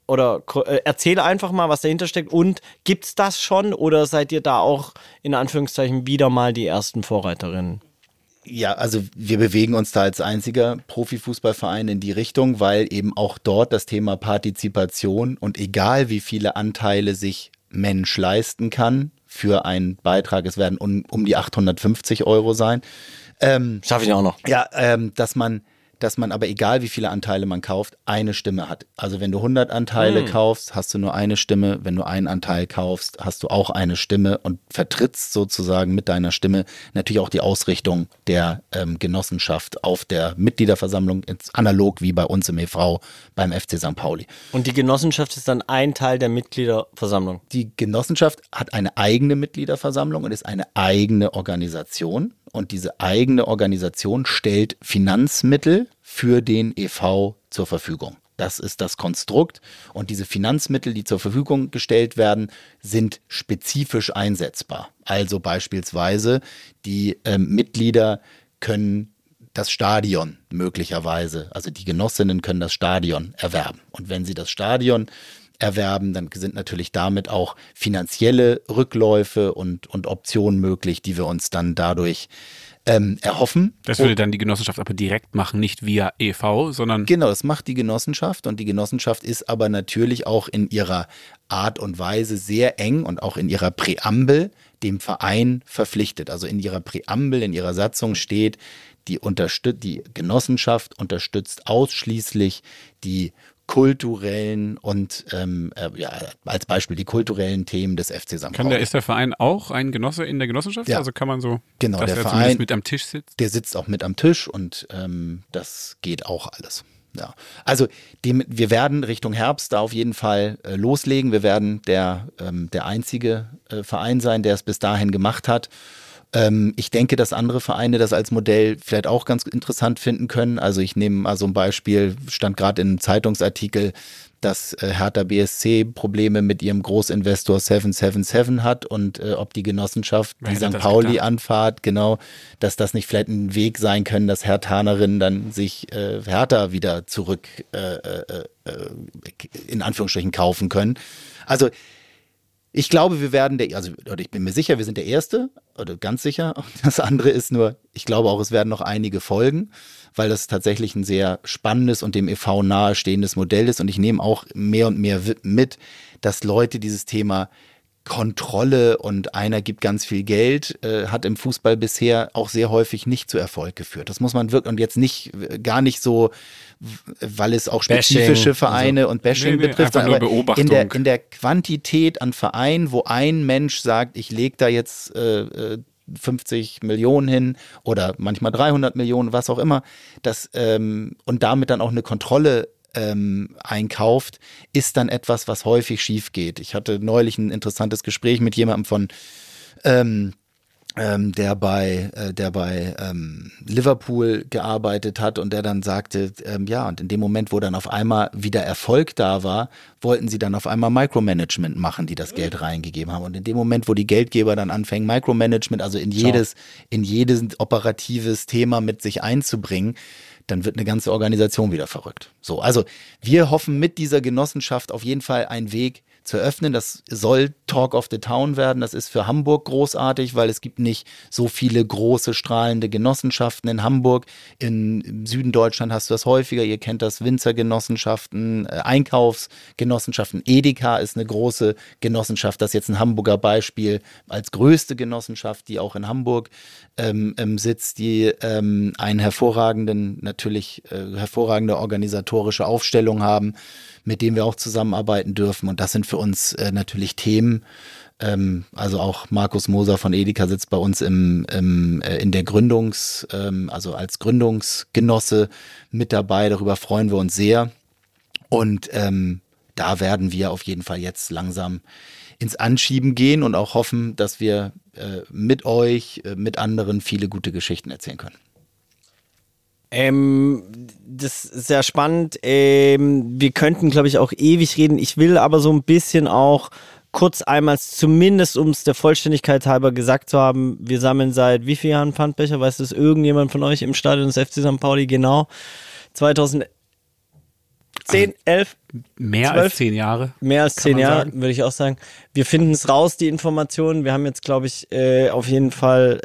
Speaker 2: oder äh, erzähl einfach mal, was dahinter steckt. Und gibt's das schon oder seid ihr da auch in Anführungszeichen wieder mal die ersten Vorreiterinnen?
Speaker 3: Ja, also wir bewegen uns da als einziger Profifußballverein in die Richtung, weil eben auch dort das Thema Partizipation und egal wie viele Anteile sich Mensch leisten kann für einen Beitrag, es werden um, um die achthundertfünfzig Euro sein. Ähm,
Speaker 2: Schaffe ich auch noch.
Speaker 3: Ja, ähm, dass man dass man aber egal wie viele Anteile man kauft, eine Stimme hat. Also wenn du hundert Anteile hm. kaufst, hast du nur eine Stimme. Wenn du einen Anteil kaufst, hast du auch eine Stimme und vertrittst sozusagen mit deiner Stimme natürlich auch die Ausrichtung der ähm, Genossenschaft auf der Mitgliederversammlung, analog wie bei uns im E V beim F C Sankt Pauli.
Speaker 2: Und die Genossenschaft ist dann ein Teil der Mitgliederversammlung?
Speaker 3: Die Genossenschaft hat eine eigene Mitgliederversammlung und ist eine eigene Organisation. Und diese eigene Organisation stellt Finanzmittel für den E V zur Verfügung. Das ist das Konstrukt. Und diese Finanzmittel, die zur Verfügung gestellt werden, sind spezifisch einsetzbar. Also beispielsweise die ähm, Mitglieder können das Stadion möglicherweise, also die Genossinnen können das Stadion erwerben. Und wenn sie das Stadion erwerben, dann sind natürlich damit auch finanzielle Rückläufe und, und Optionen möglich, die wir uns dann dadurch ähm, erhoffen.
Speaker 4: Das würde dann die Genossenschaft aber direkt machen, nicht via E V, sondern...
Speaker 3: Genau, das macht die Genossenschaft und die Genossenschaft ist aber natürlich auch in ihrer Art und Weise sehr eng und auch in ihrer Präambel dem Verein verpflichtet. Also in ihrer Präambel, in ihrer Satzung steht, die, unterstützt, die Genossenschaft unterstützt ausschließlich die kulturellen und ähm, äh, ja, als Beispiel die kulturellen Themen des F C Sankt Pauli.
Speaker 4: Kann der, ist der Verein auch ein Genosse in der Genossenschaft?
Speaker 3: Ja.
Speaker 4: Also kann man so,
Speaker 3: genau,
Speaker 4: dass
Speaker 3: der
Speaker 4: er
Speaker 3: Verein
Speaker 4: zumindest mit am Tisch sitzt?
Speaker 3: Der sitzt auch mit am Tisch und ähm, das geht auch alles. Ja. Also dem, wir werden Richtung Herbst da auf jeden Fall äh, loslegen. Wir werden der, ähm, der einzige äh, Verein sein, der es bis dahin gemacht hat. Ähm, ich denke, dass andere Vereine das als Modell vielleicht auch ganz interessant finden können. Also ich nehme mal so ein Beispiel, stand gerade in einem Zeitungsartikel, dass äh, Hertha B S C Probleme mit ihrem Großinvestor sieben sieben sieben hat und äh, ob die Genossenschaft
Speaker 4: Wer
Speaker 3: die
Speaker 4: hätte
Speaker 3: Sankt
Speaker 4: das
Speaker 3: Pauli
Speaker 4: getan?
Speaker 3: anfahrt, genau, dass das nicht vielleicht ein Weg sein können, dass Herthanerinnen dann sich äh, Hertha wieder zurück äh, äh, äh, in Anführungsstrichen kaufen können. Also ich glaube, wir werden der, also oder ich bin mir sicher, wir sind der Erste oder ganz sicher. Das andere ist nur, ich glaube auch, es werden noch einige folgen, weil das tatsächlich ein sehr spannendes und dem E V nahestehendes Modell ist. Und ich nehme auch mehr und mehr mit, dass Leute dieses Thema Kontrolle und einer gibt ganz viel Geld, äh, hat im Fußball bisher auch sehr häufig nicht zu Erfolg geführt. Das muss man wirklich, und jetzt nicht, gar nicht so, weil es auch spezifische
Speaker 2: Bashing,
Speaker 3: Vereine
Speaker 2: also.
Speaker 3: und Bashing
Speaker 4: Nee, nee,
Speaker 3: betrifft,
Speaker 4: einfach nur
Speaker 3: aber
Speaker 4: Beobachtung.
Speaker 3: in der, in der Quantität an Vereinen, wo ein Mensch sagt, ich lege da jetzt äh, fünfzig Millionen hin oder manchmal dreihundert Millionen, was auch immer, das, ähm, und damit dann auch eine Kontrolle Ähm, einkauft, ist dann etwas, was häufig schief geht. Ich hatte neulich ein interessantes Gespräch mit jemandem von ähm, ähm, der bei, äh, der bei ähm, Liverpool gearbeitet hat und der dann sagte, ähm, ja, und in dem Moment, wo dann auf einmal wieder Erfolg da war, wollten sie dann auf einmal Micromanagement machen, die das Geld reingegeben haben. Und in dem Moment, wo die Geldgeber dann anfangen, Micromanagement, also in jedes, in jedes operatives Thema mit sich einzubringen, dann wird eine ganze Organisation wieder verrückt. So, also wir hoffen mit dieser Genossenschaft auf jeden Fall einen Weg zu eröffnen. Das soll Talk of the Town werden. Das ist für Hamburg großartig, weil es gibt nicht so viele große, strahlende Genossenschaften in Hamburg. In, im Süden Deutschland hast du das häufiger. Ihr kennt das, Winzergenossenschaften, äh, Einkaufsgenossenschaften. Edeka ist eine große Genossenschaft. Das ist jetzt ein Hamburger Beispiel als größte Genossenschaft, die auch in Hamburg ähm, ähm, sitzt, die ähm, einen hervorragenden, natürlich äh, hervorragende organisatorische Aufstellung haben, mit dem wir auch zusammenarbeiten dürfen. Und das sind für uns äh, natürlich Themen. Ähm, also auch Markus Moser von Edeka sitzt bei uns im, im, äh, in der Gründungs-, ähm, also als Gründungsgenosse mit dabei. Darüber freuen wir uns sehr. Und ähm, da werden wir auf jeden Fall jetzt langsam ins Anschieben gehen und auch hoffen, dass wir äh, mit euch, äh, mit anderen viele gute Geschichten erzählen können.
Speaker 2: Ähm, das ist sehr spannend. Ähm, wir könnten, glaube ich, auch ewig reden. Ich will aber so ein bisschen auch kurz einmal, zumindest um es der Vollständigkeit halber gesagt zu haben, wir sammeln seit wie vielen Jahren Pfandbecher? Weiß das irgendjemand von euch im Stadion des F C Sankt Pauli genau? zweitausend zehn, elf,
Speaker 4: Mehr
Speaker 2: zwölf,
Speaker 4: als zehn Jahre.
Speaker 2: Mehr als
Speaker 4: kann
Speaker 2: zehn
Speaker 4: man
Speaker 2: Jahre,
Speaker 4: sagen.
Speaker 2: würde ich auch sagen. Wir finden es raus, die Informationen. Wir haben jetzt, glaube ich, äh, auf jeden Fall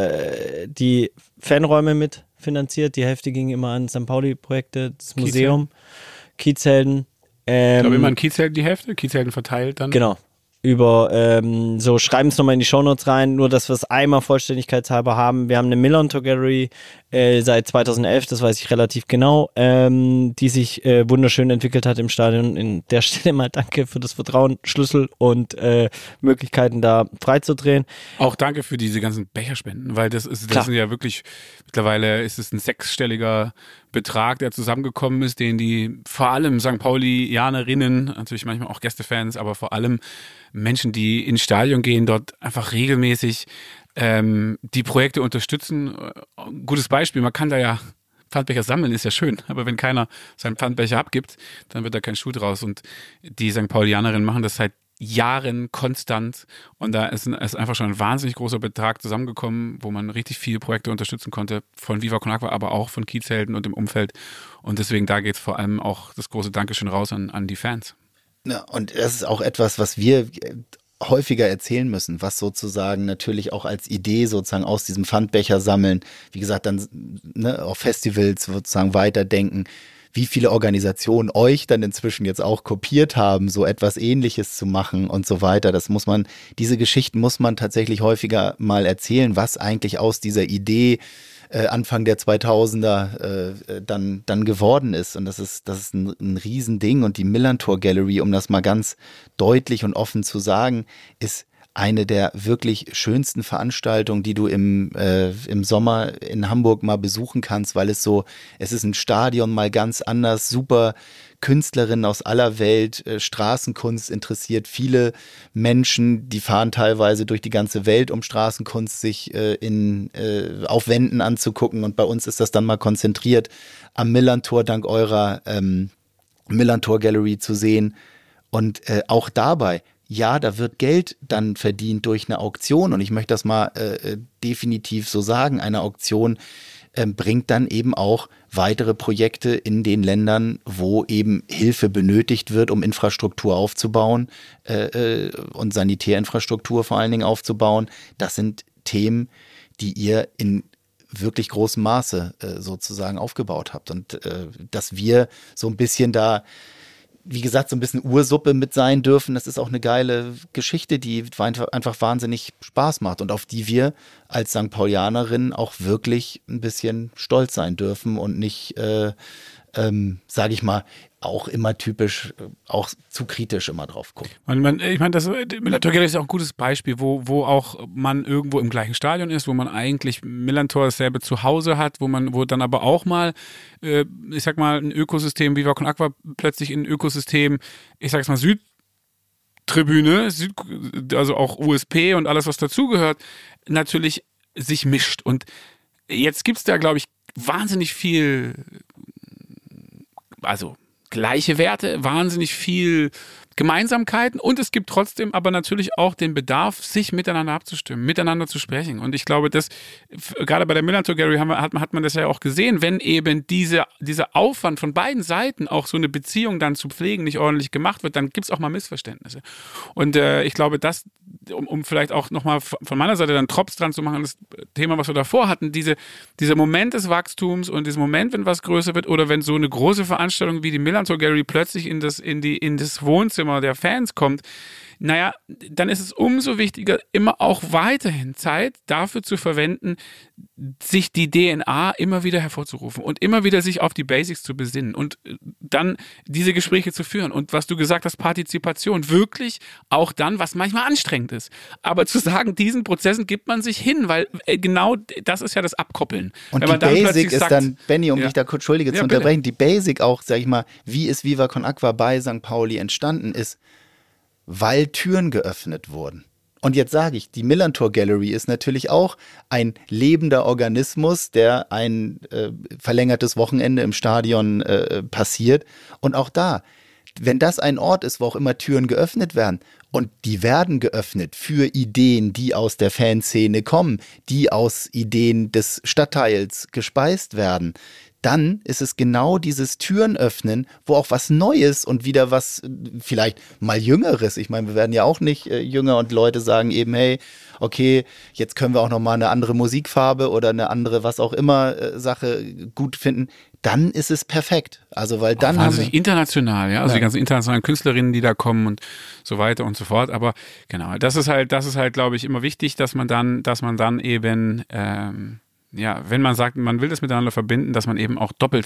Speaker 2: äh, die Fanräume mit finanziert. Die Hälfte ging immer an Sankt Pauli-Projekte, das Museum, Kiezhelden. Ähm,
Speaker 4: Ich glaube immer in Kiezhelden die Hälfte, Kiezhelden verteilt dann.
Speaker 2: Genau. Über, ähm, so schreiben es nochmal in die Shownotes rein, nur dass wir es einmal vollständigkeitshalber haben. Wir haben eine Millantor Gallery äh, seit zweitausendelf, das weiß ich relativ genau, ähm, die sich äh, wunderschön entwickelt hat im Stadion. In der Stelle mal danke für das Vertrauen, Schlüssel und äh, Möglichkeiten da freizudrehen.
Speaker 4: Auch danke für diese ganzen Becherspenden, weil das ist,
Speaker 2: Klar.
Speaker 4: das sind ja wirklich, mittlerweile ist es ein sechsstelliger Betrag, der zusammengekommen ist, den die vor allem Sankt Paulianerinnen, natürlich manchmal auch Gästefans, aber vor allem Menschen, die ins Stadion gehen, dort einfach regelmäßig ähm, die Projekte unterstützen. Ein gutes Beispiel, man kann da ja Pfandbecher sammeln, ist ja schön, aber wenn keiner seinen Pfandbecher abgibt, dann wird da kein Schuh draus. Und die Sankt Paulianerinnen machen das seit Jahren konstant und da ist, ein, ist einfach schon ein wahnsinnig großer Betrag zusammengekommen, wo man richtig viele Projekte unterstützen konnte, von Viva Con Agua, aber auch von Kiezhelden und dem Umfeld, und deswegen da geht es vor allem auch das große Dankeschön raus an, an die Fans.
Speaker 3: Ja, und das ist auch etwas, was wir häufiger erzählen müssen, was sozusagen natürlich auch als Idee sozusagen aus diesem Pfandbecher sammeln, wie gesagt, dann ne, auf Festivals sozusagen weiterdenken, wie viele Organisationen euch dann inzwischen jetzt auch kopiert haben, so etwas Ähnliches zu machen und so weiter. Das muss man, diese Geschichten muss man tatsächlich häufiger mal erzählen, was eigentlich aus dieser Idee äh, Anfang der zweitausender äh, dann, dann geworden ist. Und das ist, das ist ein, ein Riesending. Und die Millantor Gallery, um das mal ganz deutlich und offen zu sagen, ist eine der wirklich schönsten Veranstaltungen, die du im, äh, im Sommer in Hamburg mal besuchen kannst, weil es so, es ist ein Stadion mal ganz anders, super Künstlerinnen aus aller Welt, äh, Straßenkunst interessiert viele Menschen, die fahren teilweise durch die ganze Welt, um Straßenkunst sich äh, in, äh, auf Wänden anzugucken, und bei uns ist das dann mal konzentriert am Millantor dank eurer ähm, Millantor Gallery zu sehen, und äh, auch dabei, ja, da wird Geld dann verdient durch eine Auktion, und ich möchte das mal äh, definitiv so sagen, eine Auktion äh, bringt dann eben auch weitere Projekte in den Ländern, wo eben Hilfe benötigt wird, um Infrastruktur aufzubauen äh, und Sanitärinfrastruktur vor allen Dingen aufzubauen. Das sind Themen, die ihr in wirklich großem Maße äh, sozusagen aufgebaut habt, und äh, dass wir so ein bisschen da, wie gesagt, so ein bisschen Ursuppe mit sein dürfen, das ist auch eine geile Geschichte, die einfach wahnsinnig Spaß macht und auf die wir als Sankt Paulianerinnen auch wirklich ein bisschen stolz sein dürfen und nicht, äh, ähm, sage ich mal, auch immer typisch, auch zu kritisch immer drauf gucken.
Speaker 4: Man, man, ich meine, das Millantor Gallery ist auch ein gutes Beispiel, wo, wo auch man irgendwo im gleichen Stadion ist, wo man eigentlich Millantor dasselbe zu Hause hat, wo man, wo dann aber auch mal, äh, ich sag mal, ein Ökosystem, Viva Con Agua plötzlich ein Ökosystem, ich sag's mal, Südtribüne, Süd, also auch U S P und alles, was dazugehört, natürlich sich mischt. Und jetzt gibt's da, glaube ich, wahnsinnig viel, also gleiche Werte, wahnsinnig viel Gemeinsamkeiten, und es gibt trotzdem aber natürlich auch den Bedarf, sich miteinander abzustimmen, miteinander zu sprechen. Und ich glaube, dass gerade bei der Millantor Gallery haben wir, hat, hat man das ja auch gesehen, wenn eben diese, dieser Aufwand von beiden Seiten, auch so eine Beziehung dann zu pflegen, nicht ordentlich gemacht wird, dann gibt es auch mal Missverständnisse. Und äh, ich glaube, das, um, um vielleicht auch nochmal von meiner Seite dann Drops dran zu machen, das Thema, was wir davor hatten, diese, dieser Moment des Wachstums und dieser Moment, wenn was größer wird, oder wenn so eine große Veranstaltung wie die Millantor Gallery plötzlich in das, in die, in das Wohnzimmer der Fans kommt, naja, dann ist es umso wichtiger, immer auch weiterhin Zeit dafür zu verwenden, sich die D N A immer wieder hervorzurufen und immer wieder sich auf die Basics zu besinnen und dann diese Gespräche zu führen. Und was du gesagt hast, Partizipation, wirklich auch dann, was manchmal anstrengend ist. Aber zu sagen, diesen Prozessen gibt man sich hin, weil genau das ist ja das Abkoppeln.
Speaker 3: Und
Speaker 4: Wenn
Speaker 3: die
Speaker 4: man dann
Speaker 3: Basic ist
Speaker 4: sagt,
Speaker 3: dann, Benny, um
Speaker 4: ja.
Speaker 3: dich da kurz, Entschuldige,
Speaker 4: Ja,
Speaker 3: zu
Speaker 4: bitte.
Speaker 3: unterbrechen, die Basic auch, sag ich mal, wie es Viva Con Agua bei Sankt Pauli entstanden ist, weil Türen geöffnet wurden. Und jetzt sage ich, die Millantor Gallery ist natürlich auch ein lebender Organismus, der ein äh, verlängertes Wochenende im Stadion äh, passiert. Und auch da, wenn das ein Ort ist, wo auch immer Türen geöffnet werden, und die werden geöffnet für Ideen, die aus der Fanszene kommen, die aus Ideen des Stadtteils gespeist werden, dann ist es genau dieses Türen öffnen, wo auch was Neues und wieder was vielleicht mal Jüngeres. Ich meine, wir werden ja auch nicht äh, jünger und Leute sagen eben, hey, okay, jetzt können wir auch nochmal eine andere Musikfarbe oder eine andere, was auch immer, äh, Sache gut finden. Dann ist es perfekt. Also, weil dann.
Speaker 4: Oh, wahnsinnig international, ja. Also
Speaker 3: ja.
Speaker 4: die ganzen internationalen Künstlerinnen, die da kommen und so weiter und so fort. Aber genau, das ist halt, das ist halt, glaube ich, immer wichtig, dass man dann, dass man dann eben, ähm, ja, wenn man sagt, man will das miteinander verbinden, dass man eben auch doppelt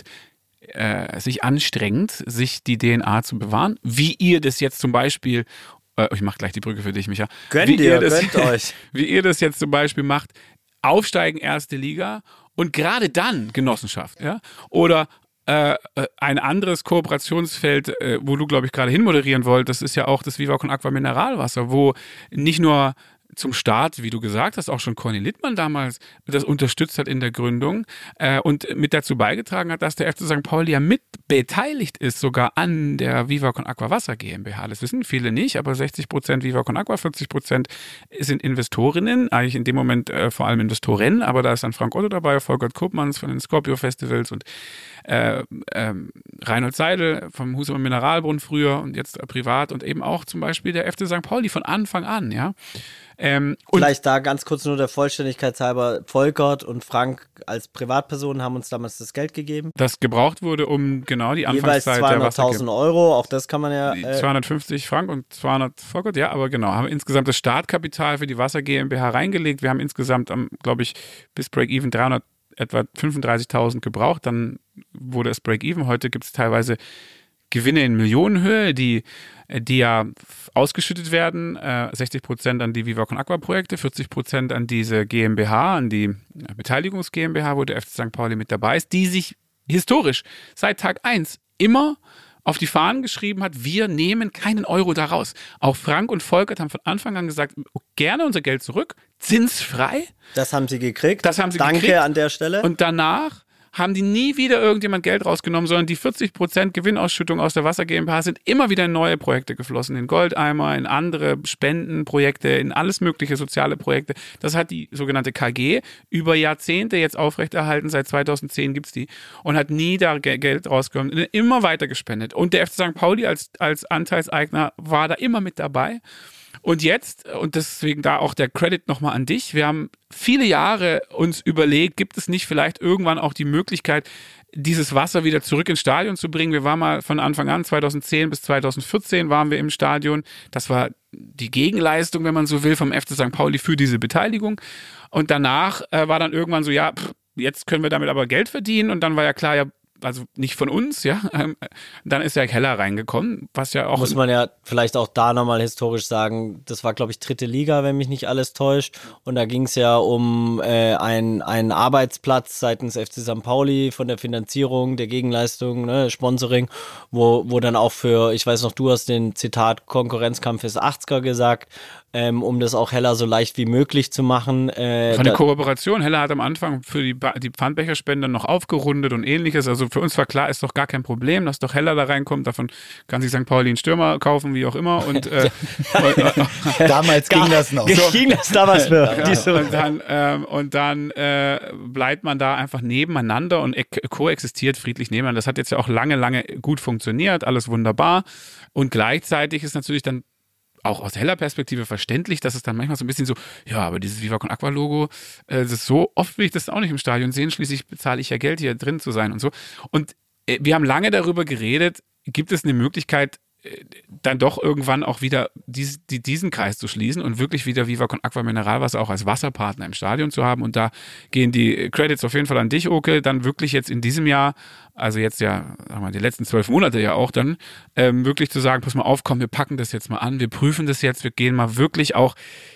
Speaker 4: äh, sich anstrengt, sich die D N A zu bewahren. Wie ihr das jetzt zum Beispiel, äh, ich mache gleich die Brücke für dich, Micha.
Speaker 2: Gönnt
Speaker 4: wie
Speaker 2: ihr,
Speaker 4: ihr das,
Speaker 2: gönnt euch.
Speaker 4: Wie ihr das jetzt zum Beispiel macht, aufsteigen erste Liga und gerade dann Genossenschaft, ja, oder äh, ein anderes Kooperationsfeld, äh, wo du, glaube ich, gerade hinmoderieren wolltest, das ist ja auch das Viva Con Aqua Mineralwasser, wo nicht nur zum Start, wie du gesagt hast, auch schon Conny Littmann damals das unterstützt hat in der Gründung äh, und mit dazu beigetragen hat, dass der F C Sankt Pauli ja mit beteiligt ist, sogar an der Viva Con Aqua Wasser GmbH. Das wissen viele nicht, aber sechzig Prozent Viva Con Aqua, vierzig Prozent sind Investorinnen, eigentlich in dem Moment äh, vor allem Investoren, aber da ist dann Frank Otto dabei, Volker Koopmanns von den Scorpio Festivals und äh, äh, Reinhold Seidel vom Husumer Mineralbrunnen früher und jetzt äh, privat und eben auch zum Beispiel der F C Sankt Pauli von Anfang an, ja. Ähm,
Speaker 2: Vielleicht da ganz kurz nur der Vollständigkeit halber, Volkert und Frank als Privatpersonen haben uns damals das Geld gegeben.
Speaker 4: Das gebraucht wurde, um genau die
Speaker 2: Jeweils
Speaker 4: Anfangszeit der
Speaker 2: zweihunderttausend Euro, auch das kann man ja... Äh,
Speaker 4: zweihundertfünfzig Frank und zweihundert Volkert, ja, aber genau, haben insgesamt das Startkapital für die Wasser GmbH reingelegt. Wir haben insgesamt, glaube ich, bis Break-Even dreihundert, etwa fünfunddreißigtausend gebraucht, dann wurde es Break-Even. Heute gibt es teilweise Gewinne in Millionenhöhe, die, die ja ausgeschüttet werden, äh, sechzig Prozent an die Viva Con Aqua Projekte, vierzig Prozent an diese GmbH, an die Beteiligungs GmbH, wo der F C Sankt Pauli mit dabei ist, die sich historisch seit Tag eins immer auf die Fahnen geschrieben hat, wir nehmen keinen Euro daraus. Auch Frank und Volkert haben von Anfang an gesagt, gerne unser Geld zurück, zinsfrei.
Speaker 2: Das haben sie gekriegt.
Speaker 4: Das haben sie
Speaker 2: Danke
Speaker 4: gekriegt.
Speaker 2: an der Stelle.
Speaker 4: Und danach haben die nie wieder irgendjemand Geld rausgenommen, sondern die vierzig Prozent Gewinnausschüttung aus der Wasser GmbH sind immer wieder in neue Projekte geflossen, in Goldeimer, in andere Spendenprojekte, in alles mögliche soziale Projekte. Das hat die sogenannte K G über Jahrzehnte jetzt aufrechterhalten, seit zweitausendzehn gibt es die und hat nie da Geld rausgenommen, immer weiter gespendet. Und der F C Sankt Pauli als, als Anteilseigner war da immer mit dabei. Und jetzt, und deswegen da auch der Credit nochmal an dich, wir haben viele Jahre uns überlegt, gibt es nicht vielleicht irgendwann auch die Möglichkeit, dieses Wasser wieder zurück ins Stadion zu bringen. Wir waren mal von Anfang an, zweitausendzehn bis zweitausendvierzehn waren wir im Stadion. Das war die Gegenleistung, wenn man so will, vom F C Sankt Pauli für diese Beteiligung. Und danach äh, war dann irgendwann so, ja, pff, jetzt können wir damit aber Geld verdienen. Und dann war ja klar, ja, also nicht von uns, ja, ähm, dann ist ja Keller reingekommen, was ja auch...
Speaker 2: Muss man ja vielleicht auch da nochmal historisch sagen, das war, glaube ich, dritte Liga, wenn mich nicht alles täuscht. Und da ging es ja um äh, ein, einen Arbeitsplatz seitens F C Sankt Pauli von der Finanzierung, der Gegenleistung, ne, Sponsoring, wo, wo dann auch für, ich weiß noch, du hast den Zitat Konkurrenzkampf des achtziger gesagt, ähm, um das auch Heller so leicht wie möglich zu machen. Äh,
Speaker 4: Von der Kooperation. Heller hat am Anfang für die, ba- die Pfandbecherspender noch aufgerundet und ähnliches. Also für uns war klar, ist doch gar kein Problem, dass doch Heller da reinkommt. Davon kann sich Sankt Pauli einen Stürmer kaufen, wie auch immer. Und, äh, und
Speaker 3: äh, damals ging das noch.
Speaker 2: So. Ging das damals für?
Speaker 4: Ja, und dann, ähm, und dann äh, bleibt man da einfach nebeneinander und koexistiert friedlich nebeneinander. Das hat jetzt ja auch lange, lange gut funktioniert, alles wunderbar. Und gleichzeitig ist natürlich dann auch aus heller Perspektive verständlich, dass es dann manchmal so ein bisschen so, ja, aber dieses Viva Con Aqua Logo, äh, das ist so oft will ich das auch nicht im Stadion sehen, schließlich bezahle ich ja Geld, hier drin zu sein und so. Und äh, wir haben lange darüber geredet, gibt es eine Möglichkeit, äh, dann doch irgendwann auch wieder dies, die, diesen Kreis zu schließen und wirklich wieder Viva Con Aqua Mineralwasser auch als Wasserpartner im Stadion zu haben. Und da gehen die Credits auf jeden Fall an dich, Oke, dann wirklich jetzt in diesem Jahr, also jetzt ja, sagen wir, die letzten zwölf Monate ja auch dann, ähm, wirklich zu sagen, pass mal auf, komm, wir packen das jetzt mal an, wir prüfen das jetzt, wir gehen mal wirklich auch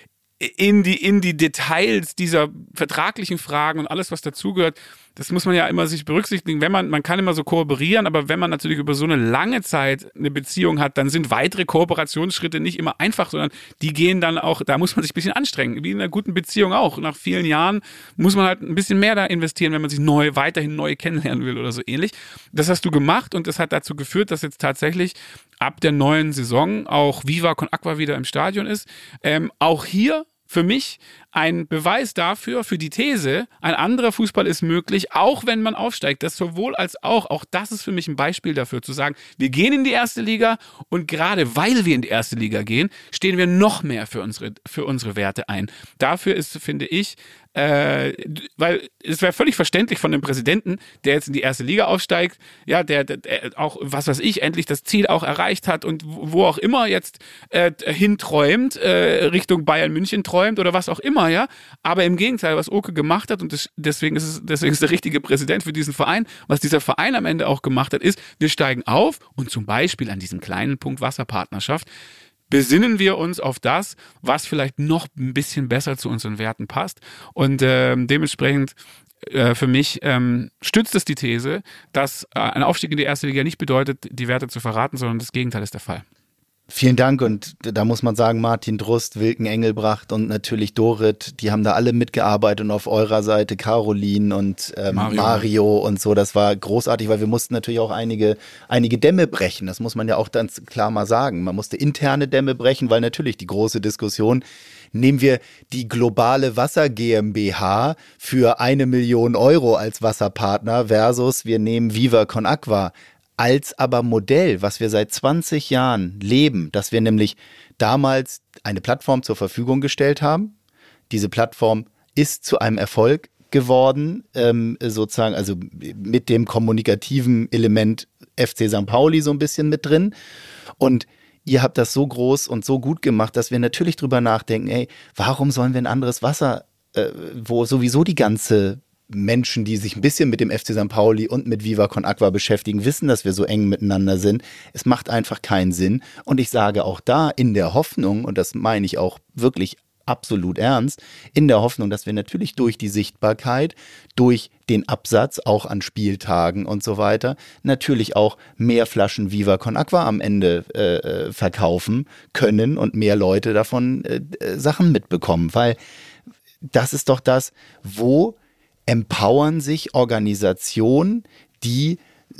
Speaker 4: in die, in die Details dieser vertraglichen Fragen und alles, was dazugehört. Das muss man ja immer sich berücksichtigen. Wenn man, man kann immer so kooperieren, aber wenn man natürlich über so eine lange Zeit eine Beziehung hat, dann sind weitere Kooperationsschritte nicht immer einfach, sondern die gehen dann auch, da muss man sich ein bisschen anstrengen, wie in einer guten Beziehung auch. Nach vielen Jahren muss man halt ein bisschen mehr da investieren, wenn man sich neu, weiterhin neu kennenlernen will oder so ähnlich. Das hast du gemacht und das hat dazu geführt, dass jetzt tatsächlich ab der neuen Saison auch Viva Con Aqua wieder im Stadion ist. Ähm, auch hier für mich ein Beweis dafür, für die These, ein anderer Fußball ist möglich, auch wenn man aufsteigt. Das sowohl als auch, auch das ist für mich ein Beispiel dafür, zu sagen, wir gehen in die erste Liga und gerade weil wir in die erste Liga gehen, stehen wir noch mehr für unsere, für unsere Werte ein. Dafür ist, finde ich, Äh, weil es wäre völlig verständlich von dem Präsidenten, der jetzt in die erste Liga aufsteigt, ja, der, der, der auch, was weiß ich, endlich das Ziel auch erreicht hat und wo auch immer jetzt äh, hinträumt, äh, Richtung Bayern München träumt oder was auch immer, ja, aber im Gegenteil, was Oke gemacht hat und das, deswegen ist es, deswegen ist der richtige Präsident für diesen Verein, was dieser Verein am Ende auch gemacht hat, ist, wir steigen auf und zum Beispiel an diesem kleinen Punkt Wasserpartnerschaft besinnen wir uns auf das, was vielleicht noch ein bisschen besser zu unseren Werten passt. Und äh, dementsprechend äh, für mich ähm, stützt es die These, dass äh, ein Aufstieg in die erste Liga nicht bedeutet, die Werte zu verraten, sondern das Gegenteil ist der Fall.
Speaker 3: Vielen Dank und da muss man sagen, Martin Drust, Wilken Engelbracht und natürlich Dorit, die haben da alle mitgearbeitet und auf eurer Seite Caroline und ähm, Mario. Mario und so, das war großartig, weil wir mussten natürlich auch einige, einige Dämme brechen, das muss man ja auch ganz klar mal sagen, man musste interne Dämme brechen, weil natürlich die große Diskussion, nehmen wir die globale Wasser GmbH für eine Million Euro als Wasserpartner versus wir nehmen Viva Con Aqua als aber Modell, was wir seit zwanzig Jahren leben, dass wir nämlich damals eine Plattform zur Verfügung gestellt haben. Diese Plattform ist zu einem Erfolg geworden, ähm, sozusagen, also mit dem kommunikativen Element F C Sankt Pauli so ein bisschen mit drin. Und ihr habt das so groß und so gut gemacht, dass wir natürlich drüber nachdenken, ey, warum sollen wir ein anderes Wasser, äh, wo sowieso die ganze Menschen, die sich ein bisschen mit dem F C Sankt Pauli und mit Viva Con Aqua beschäftigen, wissen, dass wir so eng miteinander sind. Es macht einfach keinen Sinn. Und ich sage auch da in der Hoffnung, und das meine ich auch wirklich absolut ernst, in der Hoffnung, dass wir natürlich durch die Sichtbarkeit, durch den Absatz auch an Spieltagen und so weiter, natürlich auch mehr Flaschen Viva Con Aqua am Ende äh, verkaufen können und mehr Leute davon äh, Sachen mitbekommen. Weil das ist doch das, wo empowern sich Organisationen, die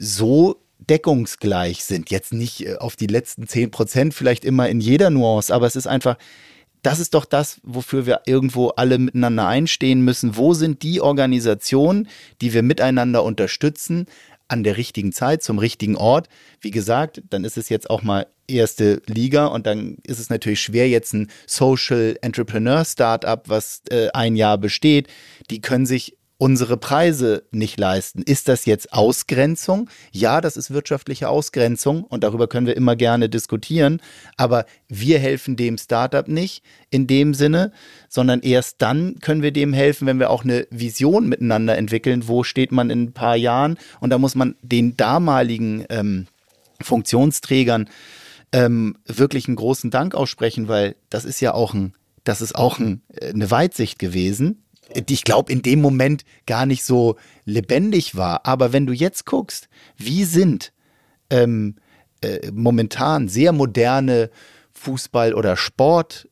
Speaker 3: so deckungsgleich sind. Jetzt nicht auf die letzten zehn Prozent vielleicht immer in jeder Nuance, aber es ist einfach, das ist doch das, wofür wir irgendwo alle miteinander einstehen müssen. Wo sind die Organisationen, die wir miteinander unterstützen, an der richtigen Zeit, zum richtigen Ort? Wie gesagt, dann ist es jetzt auch mal erste Liga und dann ist es natürlich schwer, jetzt ein Social Entrepreneur Startup, was äh, ein Jahr besteht, die können sich unsere Preise nicht leisten. Ist das jetzt Ausgrenzung? Ja, das ist wirtschaftliche Ausgrenzung und darüber können wir immer gerne diskutieren, aber wir helfen dem Startup nicht in dem Sinne, sondern erst dann können wir dem helfen, wenn wir auch eine Vision miteinander entwickeln, wo steht man in ein paar Jahren, und da muss man den damaligen ähm, Funktionsträgern ähm, wirklich einen großen Dank aussprechen, weil das ist ja auch ein, das ist auch ein, eine Weitsicht gewesen, die ich glaube in dem Moment gar nicht so lebendig war. Aber wenn du jetzt guckst, wie sind ähm, äh, momentan sehr moderne Fußball- oder Sportclubs,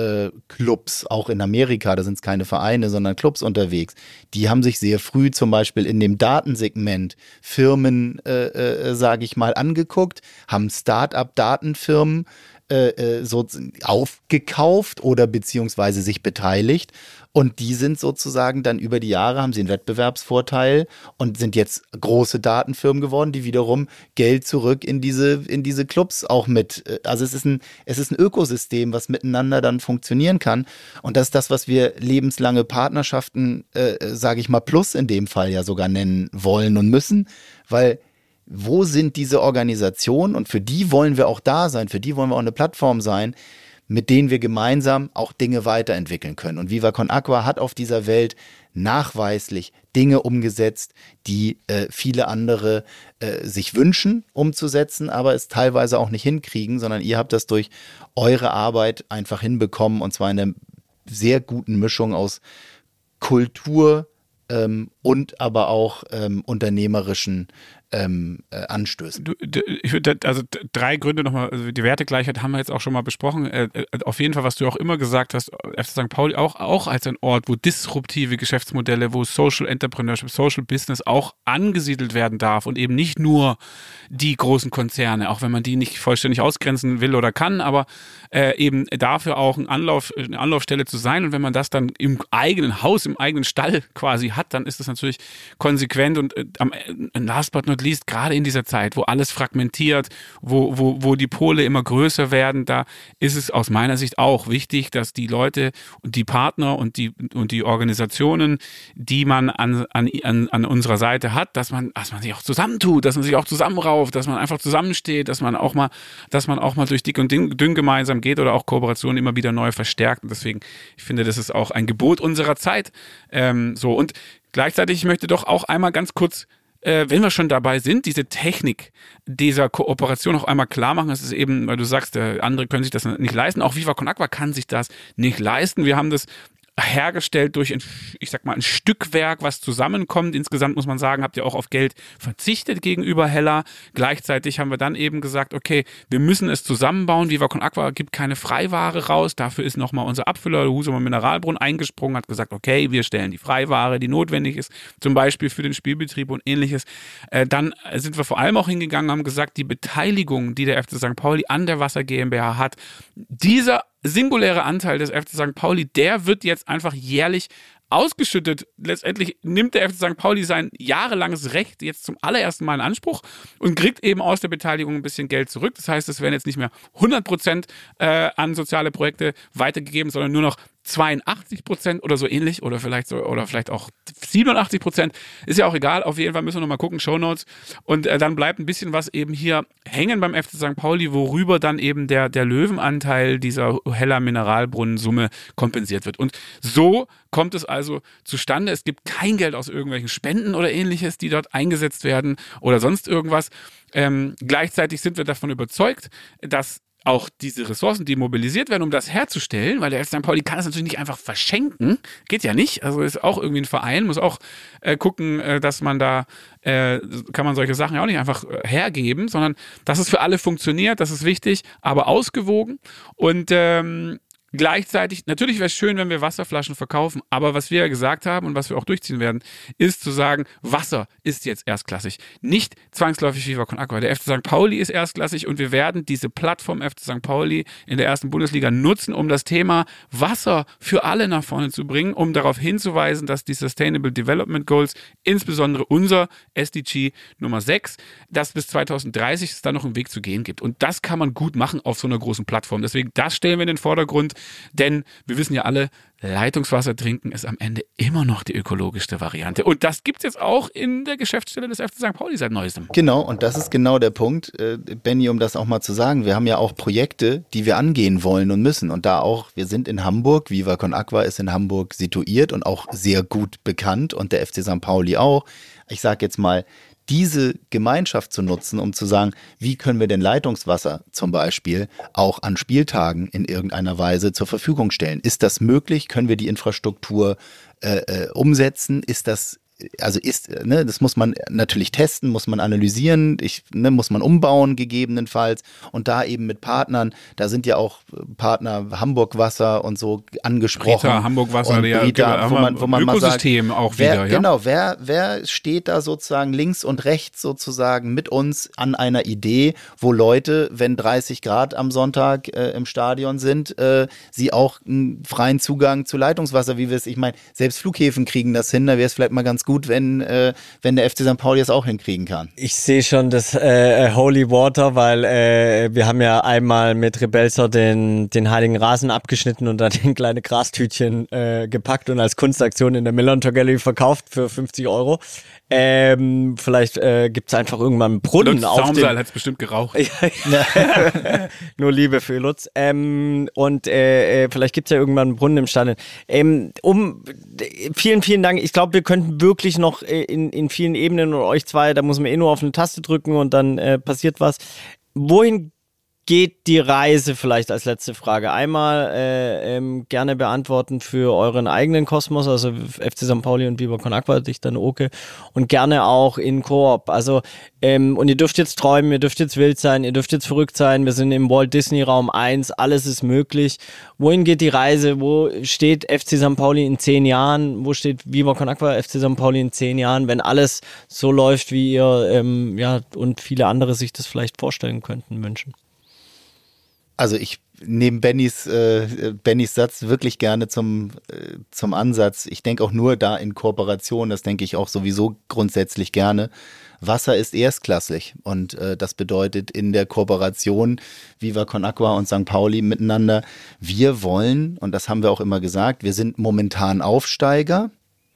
Speaker 3: äh, auch in Amerika, da sind es keine Vereine, sondern Clubs unterwegs, die haben sich sehr früh zum Beispiel in dem Datensegment Firmen, äh, äh, sage ich mal, angeguckt, haben Start-up-Datenfirmen äh, so aufgekauft oder beziehungsweise sich beteiligt. Und die sind sozusagen dann über die Jahre, haben sie einen Wettbewerbsvorteil und sind jetzt große Datenfirmen geworden, die wiederum Geld zurück in diese, in diese Clubs auch mit, also es ist ein, es ist ein Ökosystem, was miteinander dann funktionieren kann. Und das ist das, was wir lebenslange Partnerschaften, äh, sage ich mal, plus in dem Fall ja sogar nennen wollen und müssen, weil wo sind diese Organisationen, und für die wollen wir auch da sein, für die wollen wir auch eine Plattform sein, mit denen wir gemeinsam auch Dinge weiterentwickeln können. Und Viva Con Aqua hat auf dieser Welt nachweislich Dinge umgesetzt, die äh, viele andere äh, sich wünschen umzusetzen, aber es teilweise auch nicht hinkriegen, sondern ihr habt das durch eure Arbeit einfach hinbekommen, und zwar in einer sehr guten Mischung aus Kultur ähm, und aber auch ähm, unternehmerischen ähm, äh, anstößt.
Speaker 4: Du, du, ich würde, also drei Gründe nochmal, also die Wertegleichheit haben wir jetzt auch schon mal besprochen. Äh, auf jeden Fall, was du auch immer gesagt hast, F C Sankt Pauli auch, auch als ein Ort, wo disruptive Geschäftsmodelle, wo Social Entrepreneurship, Social Business auch angesiedelt werden darf und eben nicht nur die großen Konzerne, auch wenn man die nicht vollständig ausgrenzen will oder kann, aber äh, eben dafür auch ein Anlauf, eine Anlaufstelle zu sein. Und wenn man das dann im eigenen Haus, im eigenen Stall quasi hat, dann ist das natürlich konsequent und äh, am last but not least, gerade in dieser Zeit, wo alles fragmentiert, wo, wo, wo die Pole immer größer werden, da ist es aus meiner Sicht auch wichtig, dass die Leute und die Partner und die, und die Organisationen, die man an, an, an unserer Seite hat, dass man, dass man sich auch zusammentut, dass man sich auch zusammenrauft, dass man einfach zusammensteht, dass man auch mal, dass man auch mal durch dick und dünn gemeinsam geht oder auch Kooperationen immer wieder neu verstärkt. Und deswegen, ich finde, das ist auch ein Gebot unserer Zeit. Ähm, so und gleichzeitig, ich möchte doch auch einmal ganz kurz, äh, wenn wir schon dabei sind, diese Technik dieser Kooperation auch einmal klar machen. Das ist eben, weil du sagst, äh, andere können sich das nicht leisten. Auch Viva Con Agua kann sich das nicht leisten. Wir haben das hergestellt durch, ein, ich sag mal, ein Stückwerk, was zusammenkommt. Insgesamt muss man sagen, habt ihr auch auf Geld verzichtet gegenüber Hella. Gleichzeitig haben wir dann eben gesagt, okay, wir müssen es zusammenbauen. Viva Con Agua gibt keine Freiware raus. Dafür ist nochmal unser Abfüller, der Husumer Mineralbrunnen, eingesprungen, hat gesagt, okay, wir stellen die Freiware, die notwendig ist, zum Beispiel für den Spielbetrieb und ähnliches. Äh, dann sind wir vor allem auch hingegangen, haben gesagt, die Beteiligung, die der F C Sankt Pauli an der Wasser GmbH hat, dieser singuläre Anteil des F C Sankt Pauli, der wird jetzt einfach jährlich ausgeschüttet. Letztendlich nimmt der F C Sankt Pauli sein jahrelanges Recht jetzt zum allerersten Mal in Anspruch und kriegt eben aus der Beteiligung ein bisschen Geld zurück. Das heißt, es werden jetzt nicht mehr hundert Prozent äh, an soziale Projekte weitergegeben, sondern nur noch zweiundachtzig Prozent oder so ähnlich oder vielleicht so oder vielleicht auch siebenundachtzig Prozent. Ist ja auch egal. Auf jeden Fall müssen wir nochmal gucken, Shownotes. Und äh, dann bleibt ein bisschen was eben hier hängen beim F C Sankt Pauli, worüber dann eben der, der Löwenanteil dieser Hella Mineralbrunnensumme kompensiert wird. Und so kommt es also zustande. Es gibt kein Geld aus irgendwelchen Spenden oder ähnliches, die dort eingesetzt werden oder sonst irgendwas. Ähm, gleichzeitig sind wir davon überzeugt, dass auch diese Ressourcen, die mobilisiert werden, um das herzustellen, weil der F C Sankt Pauli kann es natürlich nicht einfach verschenken, geht ja nicht, also ist auch irgendwie ein Verein, muss auch äh, gucken, äh, dass man da, äh, kann man solche Sachen ja auch nicht einfach äh, hergeben, sondern dass es für alle funktioniert, das ist wichtig, aber ausgewogen und ähm, gleichzeitig, natürlich wäre es schön, wenn wir Wasserflaschen verkaufen, aber was wir ja gesagt haben und was wir auch durchziehen werden, ist zu sagen, Wasser ist jetzt erstklassig. Nicht zwangsläufig Viva Con Agua. Der F C Sankt Pauli ist erstklassig und wir werden diese Plattform F C Sankt Pauli in der ersten Bundesliga nutzen, um das Thema Wasser für alle nach vorne zu bringen, um darauf hinzuweisen, dass die Sustainable Development Goals, insbesondere unser S D G Nummer sechs, dass bis zweitausenddreißig es da noch einen Weg zu gehen gibt. Und das kann man gut machen auf so einer großen Plattform. Deswegen, das stellen wir in den Vordergrund. Denn wir wissen ja alle, Leitungswasser trinken ist am Ende immer noch die ökologischste Variante. Und das gibt es jetzt auch in der Geschäftsstelle des F C Sankt Pauli seit Neuestem.
Speaker 3: Genau, und das ist genau der Punkt, äh, Benni, um das auch mal zu sagen. Wir haben ja auch Projekte, die wir angehen wollen und müssen. Und da auch, wir sind in Hamburg, Viva Con Agua ist in Hamburg situiert und auch sehr gut bekannt und der F C Sankt Pauli auch. Ich sage jetzt mal, diese Gemeinschaft zu nutzen, um zu sagen, wie können wir denn Leitungswasser zum Beispiel auch an Spieltagen in irgendeiner Weise zur Verfügung stellen? Ist das möglich? Können wir die Infrastruktur äh, äh, umsetzen? Ist das Also ist, ne, das muss man natürlich testen, muss man analysieren, ich, ne, muss man umbauen gegebenenfalls und da eben mit Partnern, da sind ja auch Partner Hamburg Wasser und so angesprochen.
Speaker 4: Brita, Hamburg Wasser,
Speaker 3: und
Speaker 4: Brita,
Speaker 3: ja, wo man, wo man
Speaker 4: Ökosystem
Speaker 3: mal sagt,
Speaker 4: auch
Speaker 3: wer,
Speaker 4: wieder. Ja?
Speaker 3: Genau, wer, wer steht da sozusagen links und rechts sozusagen mit uns an einer Idee, wo Leute, wenn dreißig Grad am Sonntag äh, im Stadion sind, äh, sie auch einen freien Zugang zu Leitungswasser, wie wir es, ich meine, selbst Flughäfen kriegen das hin, da wäre es vielleicht mal ganz gut, wenn, äh, wenn der F C Sankt Pauli es auch hinkriegen kann.
Speaker 2: Ich sehe schon das äh, Holy Water, weil äh, wir haben ja einmal mit Rebelser den, den Heiligen Rasen abgeschnitten und dann in kleine Grastütchen äh, gepackt und als Kunstaktion in der Millantor Gallery verkauft für fünfzig Euro. Ähm, vielleicht äh, gibt es einfach irgendwann einen Brunnen
Speaker 4: Lutz
Speaker 2: auf dem...
Speaker 4: Zaumseil hat es bestimmt geraucht.
Speaker 2: Nur Liebe für Lutz. Ähm, und äh, vielleicht gibt es ja irgendwann einen Brunnen im Stadion. Ähm, um, vielen, vielen Dank. Ich glaube, wir könnten wirklich noch in, in vielen Ebenen und euch zwei, da muss man eh nur auf eine Taste drücken und dann äh, passiert was. Wohin geht die Reise vielleicht als letzte Frage? Einmal äh, ähm, gerne beantworten für euren eigenen Kosmos, also F C Sankt Pauli und Viva Con Agua, dich dann Oke, und gerne auch in Koop. Also ähm, und ihr dürft jetzt träumen, ihr dürft jetzt wild sein, ihr dürft jetzt verrückt sein, wir sind im Walt Disney Raum eins, alles ist möglich. Wohin geht die Reise? Wo steht F C Sankt Pauli in zehn Jahren? Wo steht Viva Con Agua, F C Sankt Pauli in zehn Jahren, wenn alles so läuft, wie ihr ähm, ja und viele andere sich das vielleicht vorstellen könnten, wünschen?
Speaker 3: Also ich nehme Bennys, äh, Bennys Satz wirklich gerne zum, äh, zum Ansatz. Ich denke auch nur da in Kooperation, das denke ich auch sowieso grundsätzlich gerne. Wasser ist erstklassig und äh, das bedeutet in der Kooperation Viva Con Agua und Sankt Pauli miteinander, wir wollen, und das haben wir auch immer gesagt, wir sind momentan Aufsteiger,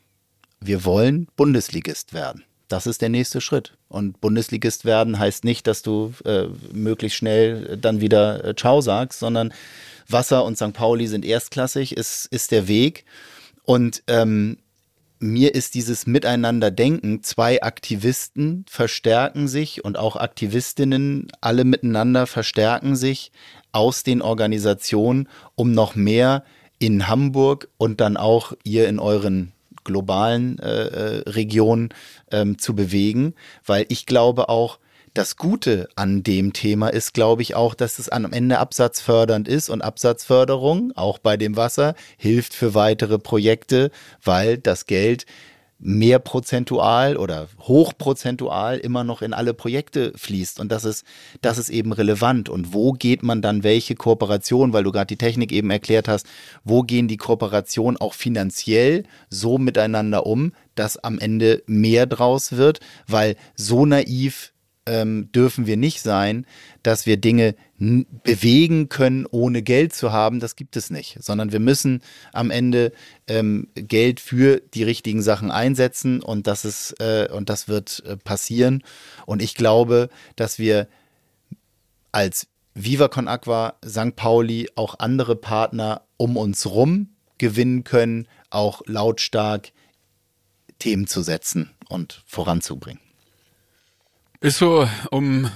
Speaker 3: wir wollen Bundesligist werden. Das ist der nächste Schritt. Und Bundesligist werden heißt nicht, dass du äh, möglichst schnell dann wieder äh, Ciao sagst, sondern Wasser und Sankt Pauli sind erstklassig, ist, ist der Weg. Und ähm, mir ist dieses Miteinander-Denken, zwei Aktivisten verstärken sich und auch Aktivistinnen, alle miteinander verstärken sich aus den Organisationen, um noch mehr in Hamburg und dann auch ihr in euren globalen äh, Regionen ähm, zu bewegen, weil ich glaube auch, das Gute an dem Thema ist, glaube ich auch, dass es am Ende absatzfördernd ist und Absatzförderung, auch bei dem Wasser, hilft für weitere Projekte, weil das Geld mehr prozentual oder hochprozentual immer noch in alle Projekte fließt und das ist, das ist eben relevant. Und wo geht man dann welche Kooperation, weil du gerade die Technik eben erklärt hast, wo gehen die Kooperationen auch finanziell so miteinander um, dass am Ende mehr draus wird, weil so naiv ähm, dürfen wir nicht sein, dass wir Dinge n- bewegen können, ohne Geld zu haben. Das gibt es nicht, sondern wir müssen am Ende ähm, Geld für die richtigen Sachen einsetzen und das ist äh, und das wird äh, passieren. Und ich glaube, dass wir als Viva Con Agua, Sankt Pauli auch andere Partner um uns rum gewinnen können, auch lautstark Themen zu setzen und voranzubringen.
Speaker 4: Ist so, um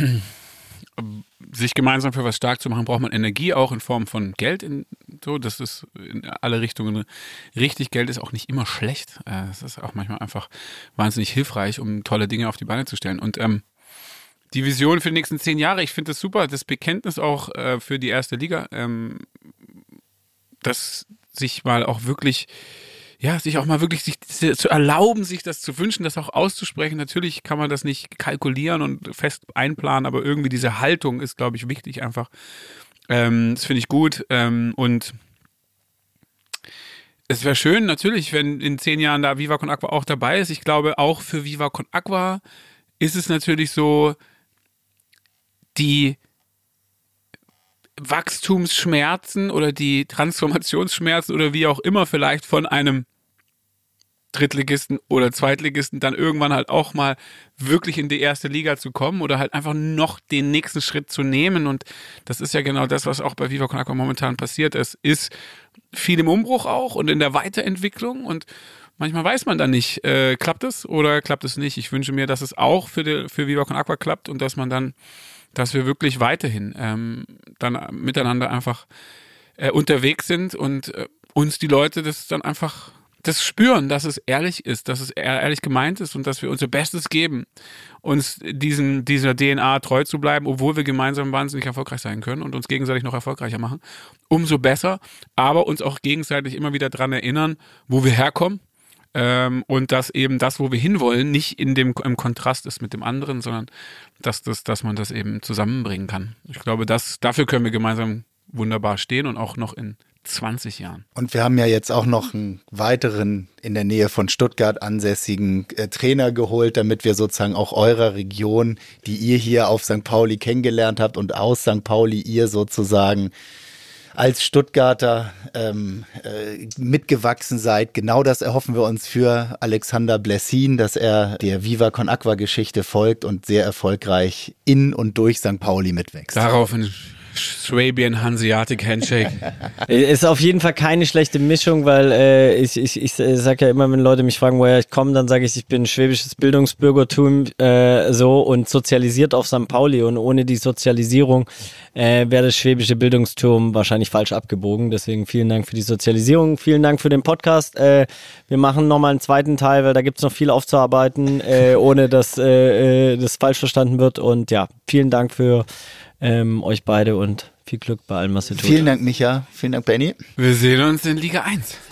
Speaker 4: sich gemeinsam für was stark zu machen, braucht man Energie auch in Form von Geld. In, so, das ist in alle Richtungen richtig. Geld ist auch nicht immer schlecht. Es ist auch manchmal einfach wahnsinnig hilfreich, um tolle Dinge auf die Beine zu stellen. Und ähm, die Vision für die nächsten zehn Jahre, ich finde das super. Das Bekenntnis auch äh, für die erste Liga, ähm, dass sich mal auch wirklich ja, sich auch mal wirklich sich zu erlauben, sich das zu wünschen, das auch auszusprechen. Natürlich kann man das nicht kalkulieren und fest einplanen, aber irgendwie diese Haltung ist, glaube ich, wichtig einfach. Ähm, das finde ich gut. Ähm, und es wäre schön, natürlich, wenn in zehn Jahren da Viva Con Agua auch dabei ist. Ich glaube, auch für Viva Con Agua ist es natürlich so, die Wachstumsschmerzen oder die Transformationsschmerzen oder wie auch immer vielleicht von einem Drittligisten oder Zweitligisten dann irgendwann halt auch mal wirklich in die erste Liga zu kommen oder halt einfach noch den nächsten Schritt zu nehmen. Und das ist ja genau das, was auch bei Viva Con Agua momentan passiert. Es ist viel im Umbruch auch und in der Weiterentwicklung und manchmal weiß man dann nicht, äh, klappt es oder klappt es nicht. Ich wünsche mir, dass es auch für, die, für Viva Con Agua klappt und dass man dann dass wir wirklich weiterhin ähm, dann miteinander einfach äh, unterwegs sind und äh, uns die Leute das dann einfach das spüren, dass es ehrlich ist, dass es ehrlich gemeint ist und dass wir unser Bestes geben, uns diesen, dieser D N A treu zu bleiben, obwohl wir gemeinsam wahnsinnig erfolgreich sein können und uns gegenseitig noch erfolgreicher machen. Umso besser, aber uns auch gegenseitig immer wieder dran erinnern, wo wir herkommen. Ähm, und dass eben das, wo wir hinwollen, nicht in dem, im Kontrast ist mit dem anderen, sondern dass, das, dass man das eben zusammenbringen kann. Ich glaube, das, dafür können wir gemeinsam wunderbar stehen und auch noch in zwanzig Jahren.
Speaker 3: Und wir haben ja jetzt auch noch einen weiteren in der Nähe von Stuttgart ansässigen äh, Trainer geholt, damit wir sozusagen auch eurer Region, die ihr hier auf Sankt Pauli kennengelernt habt und aus Sankt Pauli ihr sozusagen als Stuttgarter ähm, äh, mitgewachsen seid. Genau das erhoffen wir uns für Alexander Blessin, dass er der Viva Con Agua Geschichte folgt und sehr erfolgreich in und durch Sankt Pauli mitwächst.
Speaker 4: Darauf Swabian Hanseatic Handshake.
Speaker 2: Ist auf jeden Fall keine schlechte Mischung, weil äh, ich, ich, ich sage ja immer, wenn Leute mich fragen, woher ich komme, dann sage ich, ich bin schwäbisches Bildungsbürgertum äh, so und sozialisiert auf Sankt Pauli und ohne die Sozialisierung äh, wäre das schwäbische Bildungsturm wahrscheinlich falsch abgebogen. Deswegen vielen Dank für die Sozialisierung, vielen Dank für den Podcast. Äh, wir machen nochmal einen zweiten Teil, weil da gibt es noch viel aufzuarbeiten, äh, ohne dass äh, das falsch verstanden wird. Und ja, vielen Dank für ähm, euch beide und viel Glück bei allem, was ihr tut.
Speaker 3: Vielen Dank, Micha. Vielen Dank, Benny.
Speaker 4: Wir sehen uns in Liga eins.